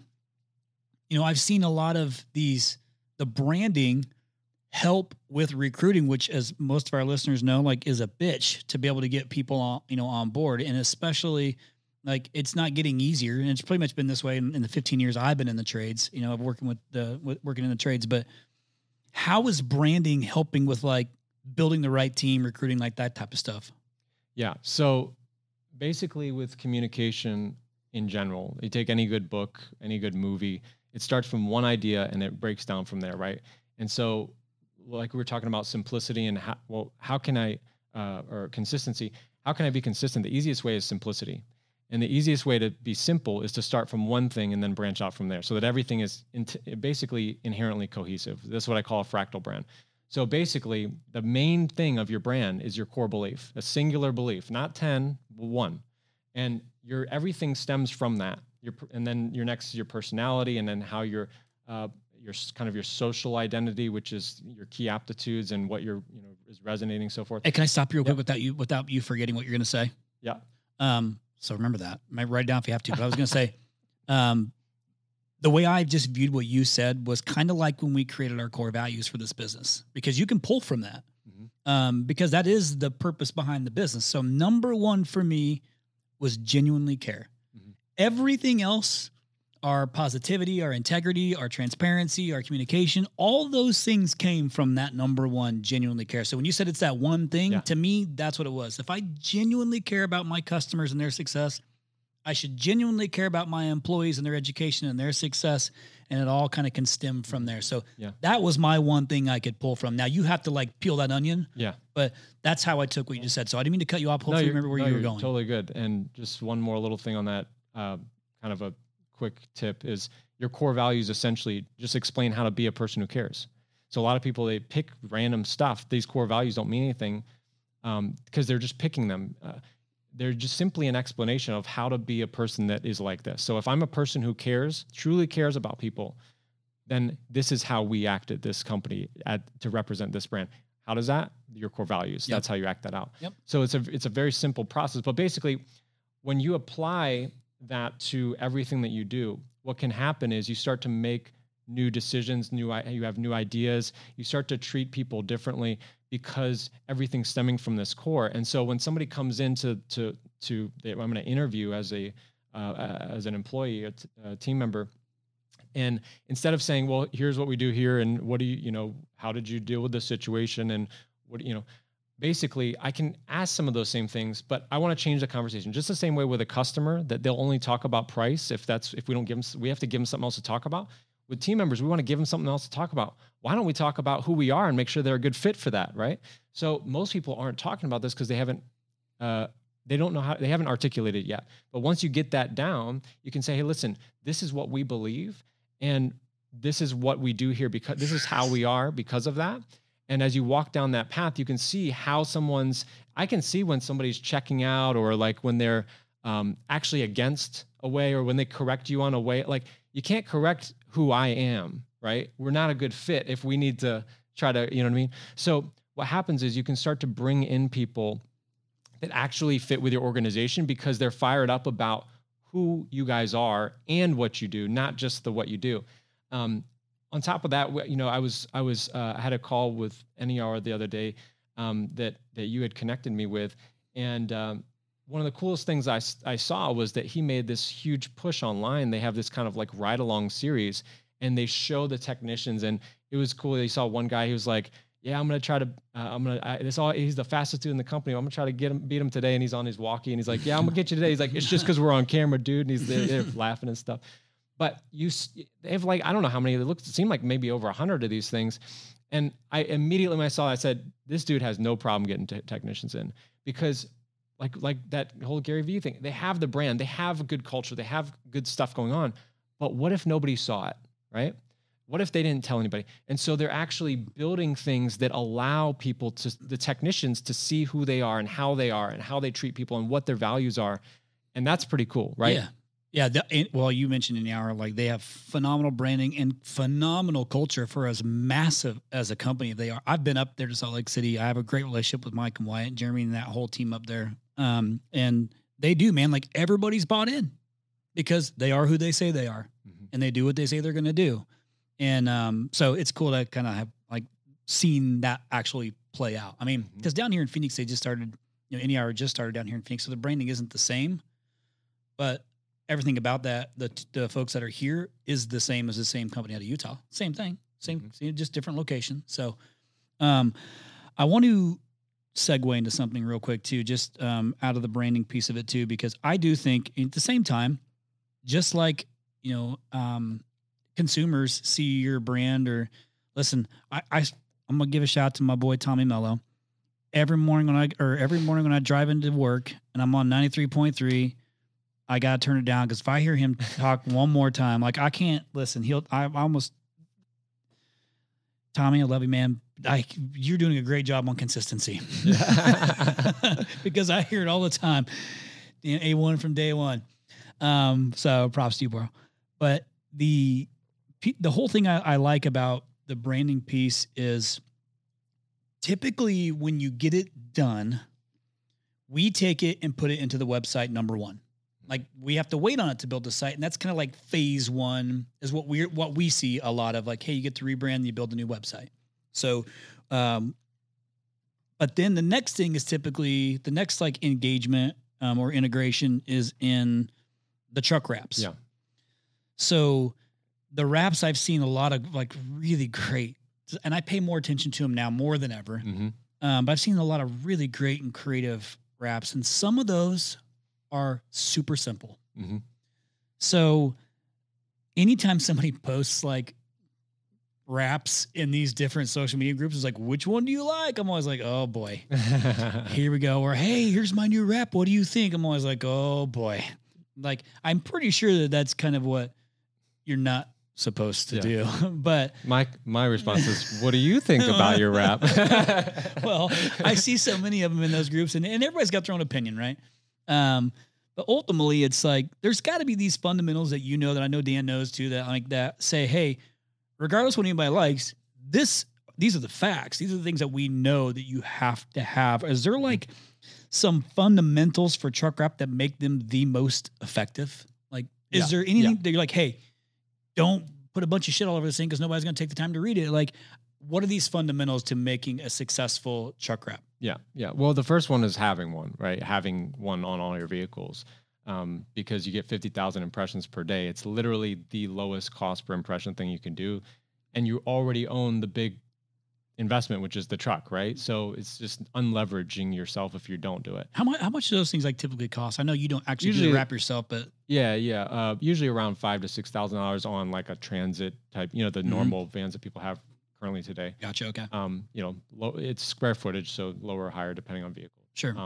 I've seen a lot of the branding help with recruiting, which, as most of our listeners know, like is a bitch to be able to get people on board. And especially like it's not getting easier. And it's pretty much been this way in the 15 years I've been in the trades, of working in the trades. But how is branding helping with like building the right team, recruiting, like that type of stuff? Yeah. So basically with communication in general, you take any good book, any good movie, it starts from one idea and it breaks down from there. Right. And so like we were talking about simplicity and how can I, or consistency, how can I be consistent? The easiest way is simplicity. And the easiest way to be simple is to start from one thing and then branch out from there so that everything is basically inherently cohesive. That's what I call a fractal brand. So basically the main thing of your brand is your core belief, a singular belief, not 10, but 1. And everything stems from that. And then your next is your personality, and then how your kind of your social identity, which is your key aptitudes and what is resonating, so forth. Hey, can I stop you real quick without you forgetting what you're going to say? Yeah. So remember that. Write it down if you have to. But I was going to say, the way I just viewed what you said was kind of like when we created our core values for this business, because you can pull from that, because that is the purpose behind the business. So number one for me was genuinely care. Everything else, our positivity, our integrity, our transparency, our communication, all those things came from that number one, genuinely care. So when you said it's that one thing, to me, that's what it was. If I genuinely care about my customers and their success, I should genuinely care about my employees and their education and their success. And it all kind of can stem from there. So that was my one thing I could pull from. Now you have to like peel that onion. Yeah. But that's how I took what you just said. So I didn't mean to cut you off. Hopefully you remember where you were going. Totally good. And just one more little thing on that, kind of a quick tip is your core values essentially just explain how to be a person who cares. So a lot of people, they pick random stuff. These core values don't mean anything because they're just picking them. They're just simply an explanation of how to be a person that is like this. So if I'm a person who cares, truly cares about people, then this is how we act at this company to represent this brand. How does that? Your core values. Yep. That's how you act that out. Yep. So it's a very simple process, but basically when you apply that to everything that you do, what can happen is you start to make new decisions, you have new ideas, you start to treat people differently because everything's stemming from this core. And so when somebody comes in I'm going to interview as an employee, a team member, and instead of saying, well, here's what we do here, and what do how did you deal with this situation, and what basically I can ask some of those same things, but I want to change the conversation. Just the same way with a customer that they'll only talk about price if we don't give them, we have to give them something else to talk about. With team members, we want to give them something else to talk about. Why don't we talk about who we are and make sure they're a good fit for that, right? So most people aren't talking about this because they haven't articulated it yet. But once you get that down, you can say, hey, listen, this is what we believe, and this is what we do here because this is how we are because of that. And as you walk down that path, you can see how I can see when somebody's checking out, or like when they're actually against a way, or when they correct you on a way. Like, you can't correct who I am, right? We're not a good fit if we need to try to, you know what I mean? So what happens is you can start to bring in people that actually fit with your organization because they're fired up about who you guys are and what you do, not just what you do. On top of that, I had a call with NER the other day that you had connected me with, and one of the coolest things I saw was that he made this huge push online. They have this kind of like ride along series, and they show the technicians, and it was cool. They saw one guy who was like, yeah, I'm going to try to, he's the fastest dude in the company. I'm going to try to beat him today. And he's on his walkie, and he's like, yeah, I'm gonna get you today. He's like, it's just because we're on camera, dude. And they're laughing and stuff. But they have like, I don't know how many, it seemed like maybe over 100 of these things. And I immediately, when I saw it, I said, this dude has no problem getting technicians in, because like that whole Gary Vee thing, they have the brand, they have a good culture, they have good stuff going on. But what if nobody saw it, right? What if they didn't tell anybody? And so they're actually building things that allow people the technicians to see who they are and how they treat people and what their values are. And that's pretty cool, right? Yeah. Yeah. Well, you mentioned in the hour, like they have phenomenal branding and phenomenal culture for as massive as a company they are. I've been up there to Salt Lake City. I have a great relationship with Mike and Wyatt and Jeremy and that whole team up there. And they do, man, like everybody's bought in because they are who they say they are, and they do what they say they're going to do. And so it's cool to kind of have like seen that actually play out. I mean, because down here in Phoenix, they just started, NER just started down here in Phoenix. So the branding isn't the same, but everything about that, the folks that are here is the same as the same company out of Utah. Same thing, same, just different location. So I want to segue into something real quick too, just out of the branding piece of it too, because I do think at the same time, just like, consumers see your brand, or listen, I'm gonna give a shout out to my boy Tommy Mello. Every morning when I drive into work and I'm on 93.3, I gotta turn it down because if I hear him talk one more time, like I can't listen. Tommy, I love you, man. You're doing a great job on consistency because I hear it all the time. A1 from day one. So props to you, bro. But the whole thing I like about the branding piece is typically when you get it done, we take it and put it into the website number one. Like we have to wait on it to build the site. And that's kind of like phase one is what we see a lot of, like, hey, you get to rebrand and you build a new website. So, but then the next thing is typically the next like engagement or integration is in the truck wraps. Yeah. So the wraps I've seen a lot of like really great, and I pay more attention to them now more than ever. But I've seen a lot of really great and creative wraps, and some of those are super simple. Mm-hmm. So anytime somebody posts like wraps in these different social media groups, it's like, which one do you like? I'm always like, oh boy, here we go. Or, hey, here's my new wrap. What do you think? I'm always like, oh boy. Like, I'm pretty sure that that's kind of what you're not supposed to do. But my response is, what do you think about your wrap? Well, I see so many of them in those groups, and everybody's got their own opinion, right? But ultimately, it's like there's got to be these fundamentals that that I know Dan knows too, that say, hey, regardless of what anybody likes, these are the facts. These are the things that we know that you have to have. Is there like some fundamentals for truck wrap that make them the most effective? Like, is there anything that you're like, hey, don't put a bunch of shit all over this thing because nobody's going to take the time to read it? Like, what are these fundamentals to making a successful truck wrap? Yeah. Well, the first one is having one, right? Having one on all your vehicles, because you get 50,000 impressions per day. It's literally the lowest cost per impression thing you can do. And you already own the big investment, which is the truck, right? So it's just unleveraging yourself if you don't do it. How much do those things like typically cost? I know you don't actually do the wrap yourself, but usually around $5,000 to $6,000 on like a transit type, the normal vans that people have currently today. Gotcha. Okay. It's square footage, so lower or higher depending on vehicle. Sure.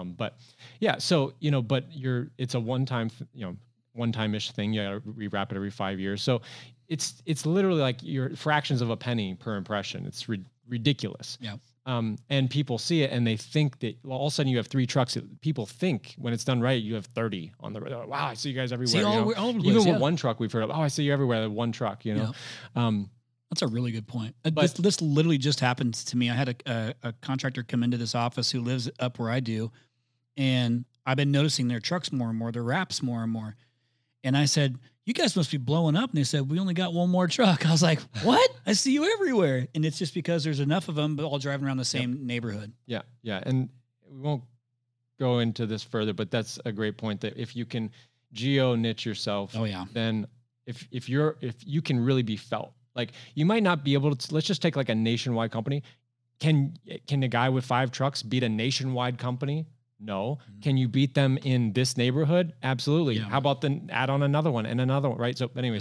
It's a one-time-ish thing. You gotta rewrap it every 5 years. So it's literally like your fractions of a penny per impression. It's ridiculous. Yeah. And people see it and they think that all of a sudden you have 3 trucks. People think when it's done right, you have 30 on the road. Like, wow, I see you guys everywhere. See all over the place, even with one truck, we've heard of, I see you everywhere. One truck, That's a really good point. This literally just happened to me. I had a contractor come into this office who lives up where I do, and I've been noticing their trucks more and more, their wraps more and more. And I said, you guys must be blowing up. And they said, we only got one more truck. I was like, what? I see you everywhere. And it's just because there's enough of them, but all driving around the same neighborhood. Yeah. And we won't go into this further, but that's a great point that if you can geo niche yourself, then if you can really be felt. Like, you might not be able to, let's just take like a nationwide company. Can a guy with 5 trucks beat a nationwide company? No. Mm-hmm. Can you beat them in this neighborhood? Absolutely. Yeah. How about then add on another one and another one, right? So anyways,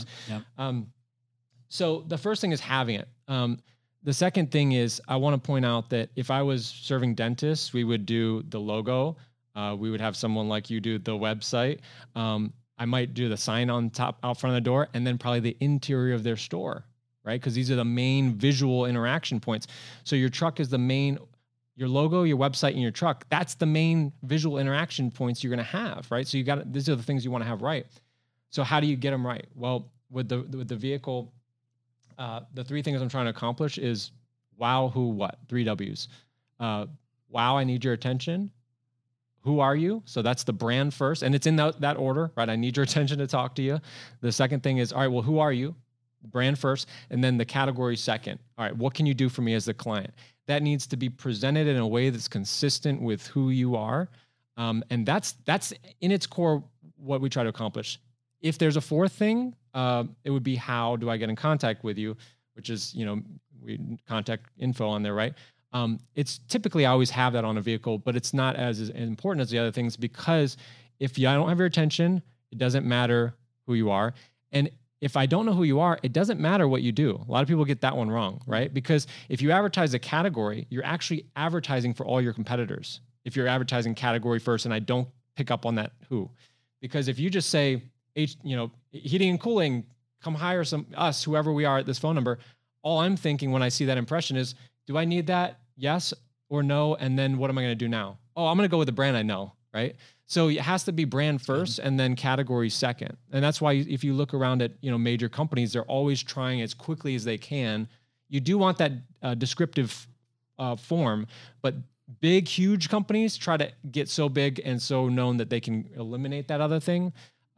so the first thing is having it. The second thing is I want to point out that if I was serving dentists, we would do the logo. We would have someone like you do the website. I might do the sign on top out front of the door, and then probably the interior of their store, right? Because these are the main visual interaction points. So your truck is your logo, your website, and your truck. That's the main visual interaction points you're going to have, right? So these are the things you want to have right. So how do you get them right? Well, with the vehicle, the 3 things I'm trying to accomplish is wow, who, what, 3 W's. Wow, I need your attention. Who are you? So that's the brand first. And it's in that order, right? I need your attention to talk to you. The second thing is, all right, well, who are you? Brand first. And then the category second. All right, what can you do for me as the client? That needs to be presented in a way that's consistent with who you are. And that's in its core what we try to accomplish. If there's a 4th thing, it would be how do I get in contact with you, which is, we contact info on there, right? It's typically I always have that on a vehicle, but it's not as important as the other things, because if I don't have your attention, it doesn't matter who you are. And if I don't know who you are, it doesn't matter what you do. A lot of people get that one wrong, right? Because if you advertise a category, you're actually advertising for all your competitors. If you're advertising category first, and I don't pick up on that who, because if you just say, heating and cooling, come hire us, whoever we are at this phone number. All I'm thinking when I see that impression is, do I need that? Yes or no? And then what am I going to do now? Oh, I'm going to go with the brand I know, right? So it has to be brand first and then category second. And that's why if you look around at, major companies, they're always trying as quickly as they can. You do want that descriptive form, but big, huge companies try to get so big and so known that they can eliminate that other thing.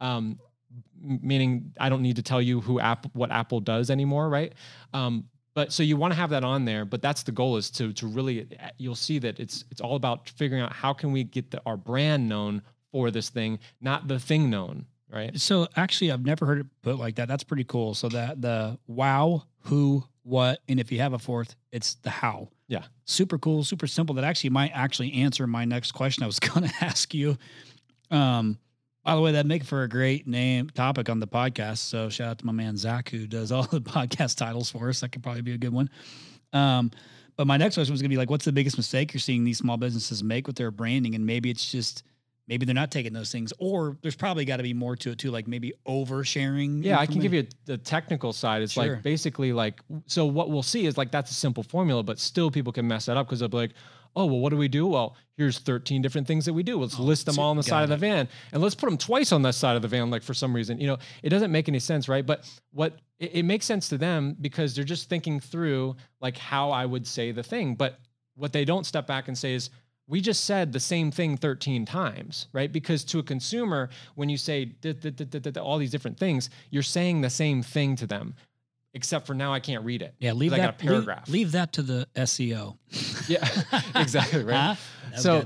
Meaning I don't need to tell you what Apple does anymore, right? But so you want to have that on there, but that's the goal, is to really, you'll see that it's all about figuring out how can we get our brand known for this thing, not the thing known, right? So actually, I've never heard it put like that. That's pretty cool. So that the wow, who, what, and if you have a 4th, it's the how. Yeah. Super cool, super simple. That actually might answer my next question I was going to ask you. By the way, that'd make for a great topic on the podcast. So shout out to my man Zach, who does all the podcast titles for us. That could probably be a good one. But my next question was going to be like, what's the biggest mistake you're seeing these small businesses make with their branding? And maybe it's just, maybe they're not taking those things, or there's probably got to be more to it too, like maybe oversharing. Yeah, I can give you the technical side. It's Sure. like basically like, so what we'll see is like, that's a simple formula, but still people can mess that up because they'll be like, oh, well, what do we do? Well, here's 13 different things that we do. Let's list them all on the side of the van, and let's put them twice on that side of the van. Like for some reason, it doesn't make any sense. Right. But it makes sense to them because they're just thinking through like how I would say the thing. But what they don't step back and say is, we just said the same thing 13 times, right? Because to a consumer, when you say all these different things, you're saying the same thing to them, except for now I can't read it. Yeah, leave that. I got a paragraph. Leave that to the SEO. Yeah, exactly. Right. So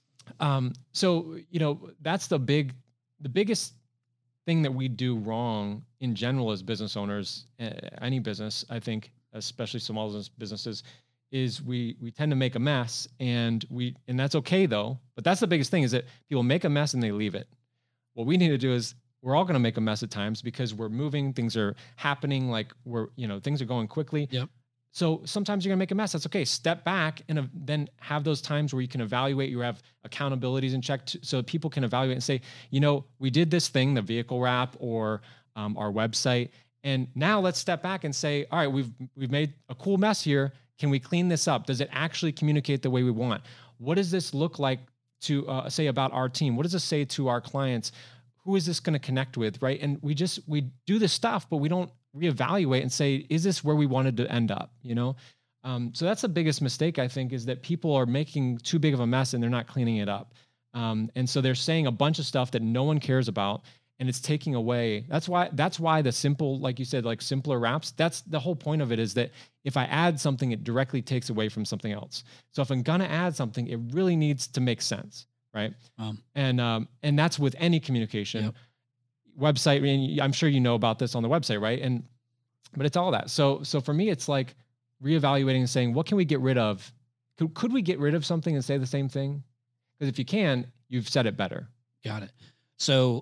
That's the biggest thing that we do wrong in general as business owners, any business, I think, especially small businesses, is we tend to make a mess, and that's okay though. But that's the biggest thing, is that people make a mess and they leave it. What we need to do is, we're all going to make a mess at times because we're moving, things are happening, like things are going quickly. Yep. So sometimes you're gonna make a mess. That's okay. Step back and then have those times where you can evaluate. You have accountabilities in check, so people can evaluate and say, we did this thing, the vehicle wrap or our website, and now let's step back and say, all right, we've made a cool mess here. Can we clean this up? Does it actually communicate the way we want? What does this look like to say about our team? What does this say to our clients? Who is this going to connect with, right? And we do this stuff, but we don't reevaluate and say, is this where we wanted to end up? So that's the biggest mistake, I think, is that people are making too big of a mess and they're not cleaning it up. And so they're saying a bunch of stuff that no one cares about, and it's taking away. That's why the simple, like you said, like simpler wraps, that's the whole point of it, is that if I add something, it directly takes away from something else. So if I'm going to add something, it really needs to make sense. Right. And that's with any communication. Yep. Website. I mean, I'm sure you know about this on the website, right? But it's all that. So for me, it's like reevaluating and saying, what can we get rid of? Could we get rid of something and say the same thing? Because if you can, you've said it better. Got it. So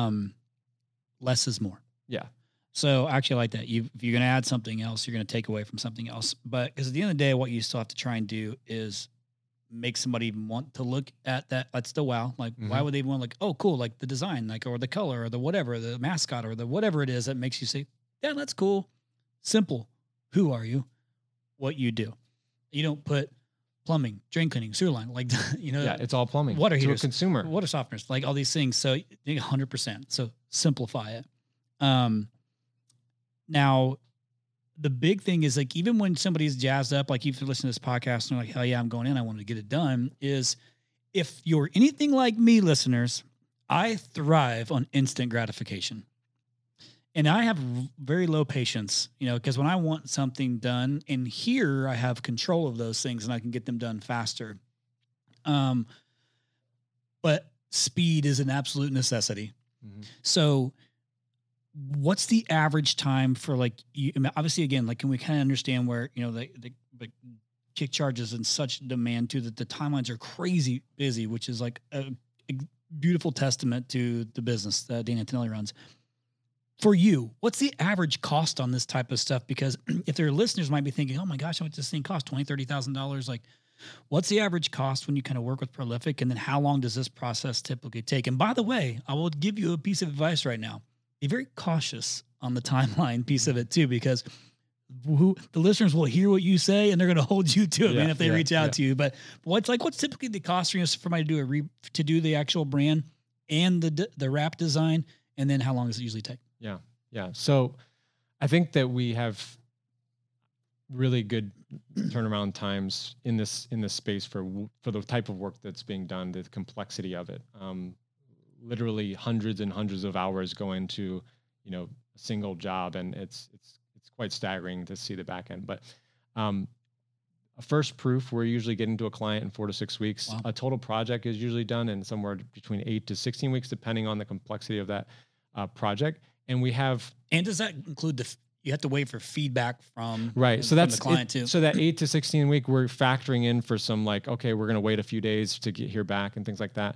less is more. Yeah. So I actually like that. If you're going to add something else, you're going to take away from something else. But because at the end of the day, what you still have to try and do is make somebody even want to look at that. That's the wow. Like, why would they want, like, oh, cool, like the design, like, or the color, or the whatever, the mascot, or the whatever it is that makes you say, yeah, that's cool. Simple. Who are you? What you do. You don't put plumbing, drain cleaning, sewer line, like, Yeah, it's all plumbing. Water to heaters, a consumer. water softeners, like all these things. So 100%. So simplify it. Now, the big thing is, like, even when somebody's jazzed up, like if you listen to this podcast and they're like, hell yeah, I'm going in, I want to get it done, is if you're anything like me, listeners, I thrive on instant gratification. And I have very low patience, because when I want something done, and here I have control of those things and I can get them done faster. But speed is an absolute necessity. Mm-hmm. So what's the average time for, like, obviously, again, like, can we kind of understand where, the kick charges in such demand too, that the timelines are crazy busy, which is like a beautiful testament to the business that Dan Antonelli runs. For you, what's the average cost on this type of stuff? Because if their listeners might be thinking, oh my gosh, how much does this thing cost? $20,000, $30,000. Like, what's the average cost when you kind of work with Prolific? And then how long does this process typically take? And by the way, I will give you a piece of advice right now. Be very cautious on the timeline piece of it too, because the listeners will hear what you say and they're going to hold you to it, man, if they reach out to you. But what's typically the cost for somebody to do the actual brand and the wrap design? And then how long does it usually take? Yeah. So I think that we have really good turnaround times in this space for the type of work that's being done, the complexity of it. Literally hundreds and hundreds of hours go into, a single job, and it's quite staggering to see the back end. But a first proof, we're usually getting to a client in 4 to 6 weeks. Wow. A total project is usually done in somewhere between 8 to 16 weeks, depending on the complexity of that project. And we have, and does that include you have to wait for feedback from right? So that's the client too. So that 8 to 16 week, we're factoring in for some, like, okay, we're going to wait a few days to hear back and things like that.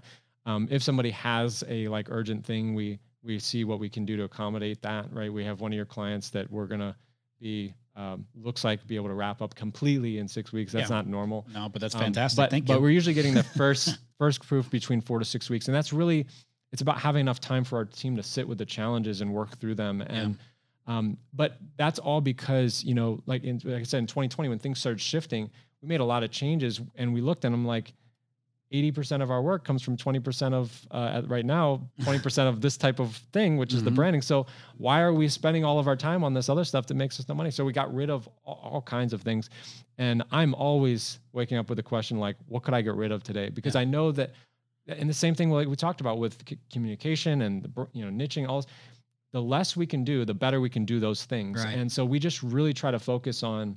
If somebody has a like urgent thing, we see what we can do to accommodate that, right? We have one of your clients that we're going to be, looks like be able to wrap up completely in 6 weeks. That's not normal. No, but that's fantastic. Thank you. But we're usually getting the first proof between 4 to 6 weeks. And that's really, it's about having enough time for our team to sit with the challenges and work through them. And, but that's all because, like I said, in 2020, when things started shifting, we made a lot of changes and we looked at them like 80% of our work comes from 20% of right now, 20% of this type of thing, which is the branding. So why are we spending all of our time on this other stuff that makes us no money? So we got rid of all kinds of things. And I'm always waking up with a question like, what could I get rid of today? Because I know that, and the same thing like we talked about with communication and niching, all this, the less we can do, the better we can do those things. Right. And so we just really try to focus on,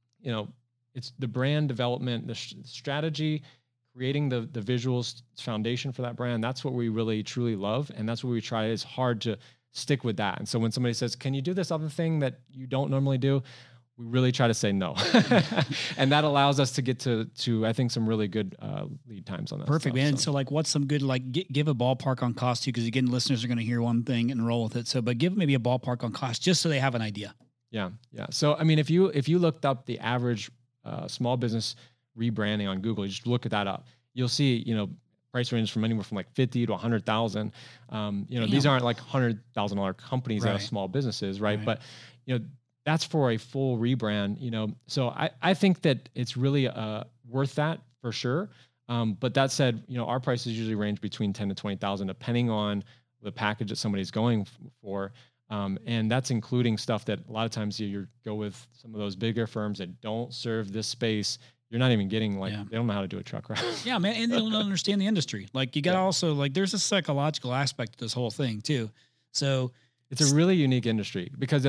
it's the brand development, the strategy, creating the visuals foundation for that brand. That's what we really truly love. And that's what we try is hard to stick with that. And so when somebody says, can you do this other thing that you don't normally do? We really try to say no. And that allows us to get to I think some really good lead times on that. Perfect, stuff, man. So like what's some good, like give a ballpark on cost too, because again, listeners are going to hear one thing and roll with it. So, but give maybe a ballpark on cost just so they have an idea. Yeah. So, I mean, if you looked up the average small business rebranding on Google, you just look at that up, you'll see, price range from anywhere from like 50 to 100,000. These aren't like $100,000 companies that are small businesses, right? But, that's for a full rebrand, so I think that it's really worth that for sure. But that said, our prices usually range between 10 to 20,000, depending on the package that somebody's going for. And that's including stuff that a lot of times you go with some of those bigger firms that don't serve this space. You're not even getting they don't know how to do a truck route. Yeah, man. And they don't understand the industry. Like you got to also there's a psychological aspect to this whole thing too. So it's a really unique industry because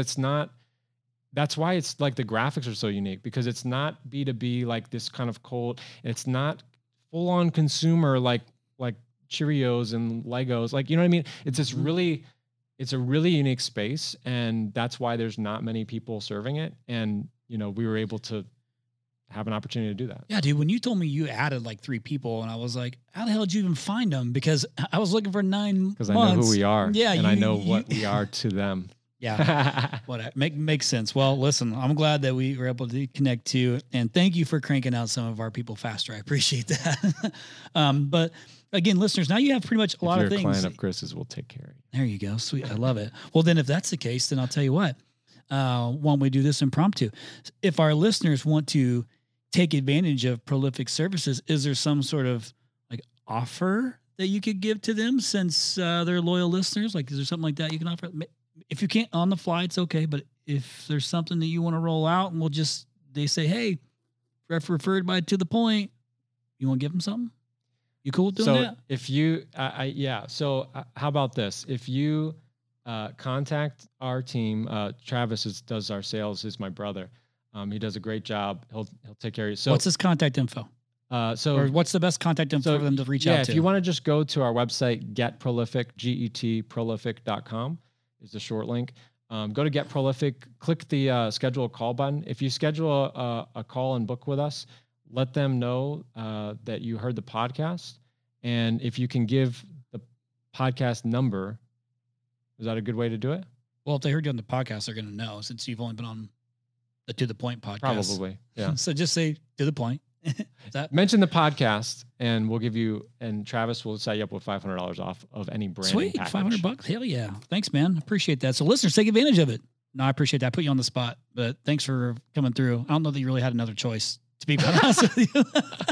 that's why it's like the graphics are so unique because it's not B2B, like this kind of cold, it's not full on consumer, like Cheerios and Legos. Like, you know what I mean? It's this it's a really unique space. And that's why there's not many people serving it. And, we were able to have an opportunity to do that. Yeah, dude, when you told me you added like 3 people and I was like, how the hell did you even find them? Because I was looking for 9 months. Because I know who we are. Yeah. And I know what we are to them. Yeah. Makes sense. Well, listen, I'm glad that we were able to connect too. And thank you for cranking out some of our people faster. I appreciate that. But again, listeners, now you have pretty much a lot of things. If you're a client of Chris's, we'll take care of you. There you go. Sweet. I love it. Well, then if that's the case, then I'll tell you what, why don't we do this impromptu? If our listeners want to take advantage of Prolific services, is there some sort of like offer that you could give to them since they're loyal listeners? Like, is there something like that you can offer? If you can't on the fly, it's okay. But if there's something that you want to roll out and they say, hey, referred by To The Point, you want to give them something? You cool with doing that? If you, So how about this? If you contact our team, Travis does our sales, is my brother. He does a great job. He'll take care of you. So what's his contact info? Or what's the best contact info for them to reach out to? If you want to just go to our website, Get Prolific, GETprolific.com is the short link. Go to Get Prolific, click the schedule a call button. If you schedule a call and book with us, let them know that you heard the podcast. And if you can give the podcast number, is that a good way to do it? Well, if they heard you on the podcast, they're going to know since you've only been on the To The Point podcast. Probably, yeah. So just say To The Point. Mention the podcast and we'll give you, and Travis will set you up with $500 off of any branding Sweet, package. $500. Hell yeah. Thanks, man. Appreciate that. So listeners, take advantage of it. No, I appreciate that. I put you on the spot, but thanks for coming through. I don't know that you really had another choice, to be quite honest with you.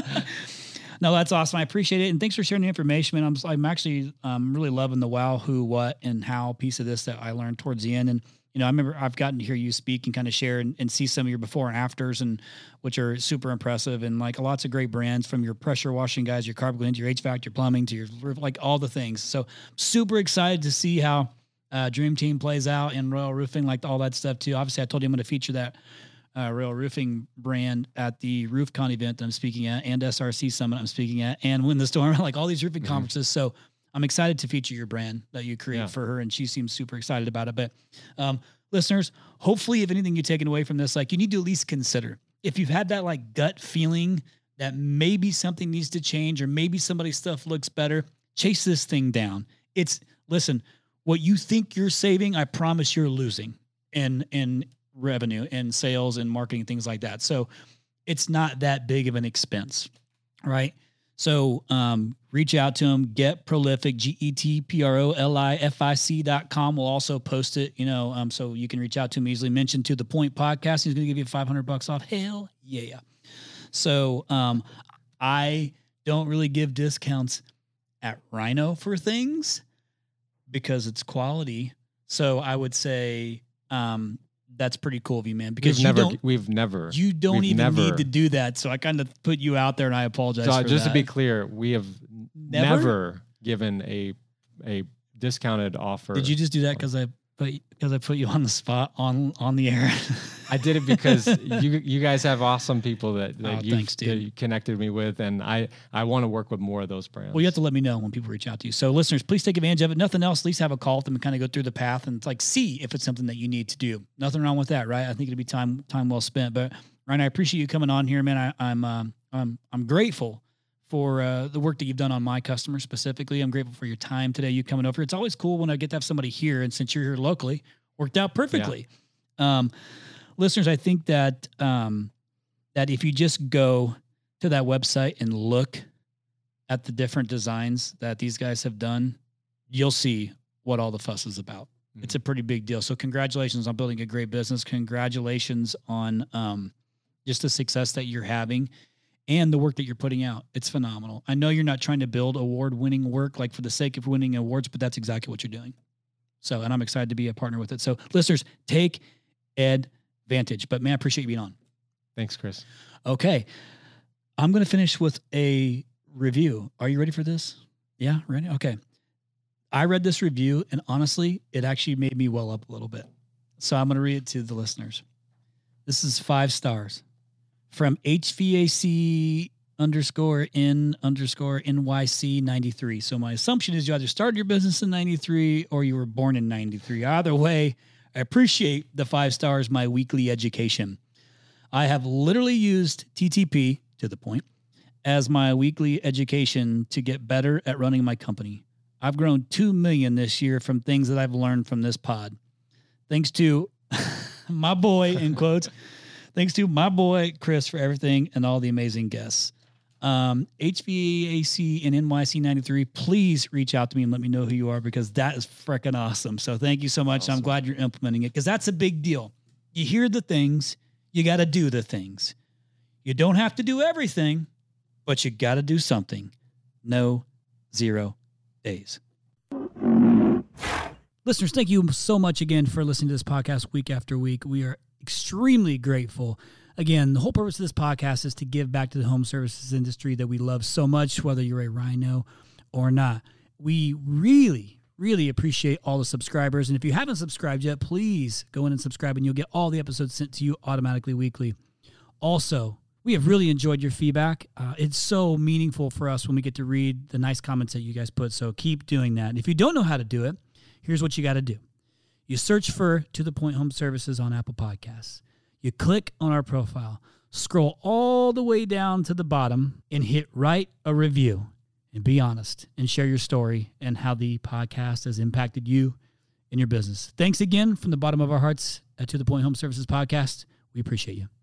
No, that's awesome. I appreciate it. And thanks for sharing the information, man. I'm actually really loving the wow, who, what, and how piece of this that I learned towards the end. And, I remember I've gotten to hear you speak and kind of share and see some of your before and afters, and which are super impressive. And like lots of great brands, from your pressure washing guys, your carb cleans, your HVAC, your plumbing, to your like all the things. So super excited to see how Dream Team plays out in Royal Roofing, like all that stuff too. Obviously, I told you I'm going to feature that Royal Roofing brand at the RoofCon event that I'm speaking at, and SRC Summit I'm speaking at, and Win the Storm, like all these roofing conferences. So I'm excited to feature your brand that you create for her, and she seems super excited about it. But listeners, hopefully, if anything you're taking away from this, like you need to at least consider, if you've had that like gut feeling that maybe something needs to change or maybe somebody's stuff looks better, chase this thing down. Listen, what you think you're saving, I promise you're losing in revenue and sales and marketing, things like that. So it's not that big of an expense, right? So reach out to them, Get Prolific, GetProlific.com. We'll also post it, so you can reach out to him easily. Mention To The Point Podcast. He's going to give you $500 off. Hell yeah. So I don't really give discounts at Rhino for things because it's quality. So I would say that's pretty cool of you, man. Because you don't even need to do that. So I kind of put you out there, and I apologize. So just to be clear, we have never given a discounted offer. Did you just do that because I put you on the spot on the air? I did it because you guys have awesome people that you connected me with, and I want to work with more of those brands. Well, you have to let me know when people reach out to you. So listeners, please take advantage of it. Nothing else, at least have a call with them and kind of go through the path and see if it's something that you need to do. Nothing wrong with that, right? I think it'd be time well spent. But Ryan, I appreciate you coming on here, man. I'm grateful for the work that you've done on my customers specifically. I'm grateful for your time today, you coming over. It's always cool when I get to have somebody here, and since you're here locally, worked out perfectly. Yeah. Listeners, I think that that if you just go to that website and look at the different designs that these guys have done, you'll see what all the fuss is about. Mm-hmm. It's a pretty big deal. So congratulations on building a great business. Congratulations on just the success that you're having and the work that you're putting out. It's phenomenal. I know you're not trying to build award-winning work like for the sake of winning awards, but that's exactly what you're doing. So, and I'm excited to be a partner with it. So listeners, take advantage. But man, I appreciate you being on. Thanks, Chris. Okay. I'm going to finish with a review. Are you ready for this? Yeah, ready? Okay. I read this review, and honestly, it actually made me well up a little bit. So I'm going to read it to the listeners. This is 5 stars from HVAC_N_NYC 93. So my assumption is you either started your business in 93 or you were born in 93. Either way, I appreciate the 5 stars, my weekly education. I have literally used TTP, To The Point, as my weekly education to get better at running my company. I've grown 2 million this year from things that I've learned from this pod. Thanks to my boy, in quotes, thanks to my boy, Chris, for everything and all the amazing guests. HVAC and NYC 93, please reach out to me and let me know who you are, because that is freaking awesome. So thank you so much. Awesome. I'm glad you're implementing it, because that's a big deal. You hear the things, you got to do the things. You don't have to do everything, but you got to do something. No 0 days. Listeners, thank you so much again for listening to this podcast week after week. We are extremely grateful. Again, the whole purpose of this podcast is to give back to the home services industry that we love so much, whether you're a Rhino or not. We really, really appreciate all the subscribers. And if you haven't subscribed yet, please go in and subscribe, and you'll get all the episodes sent to you automatically weekly. Also, we have really enjoyed your feedback. It's so meaningful for us when we get to read the nice comments that you guys put. So keep doing that. And if you don't know how to do it, here's what you got to do. You search for To The Point Home Services on Apple Podcasts. You click on our profile, scroll all the way down to the bottom, and hit write a review. And be honest and share your story and how the podcast has impacted you and your business. Thanks again from the bottom of our hearts at To The Point Home Services Podcast. We appreciate you.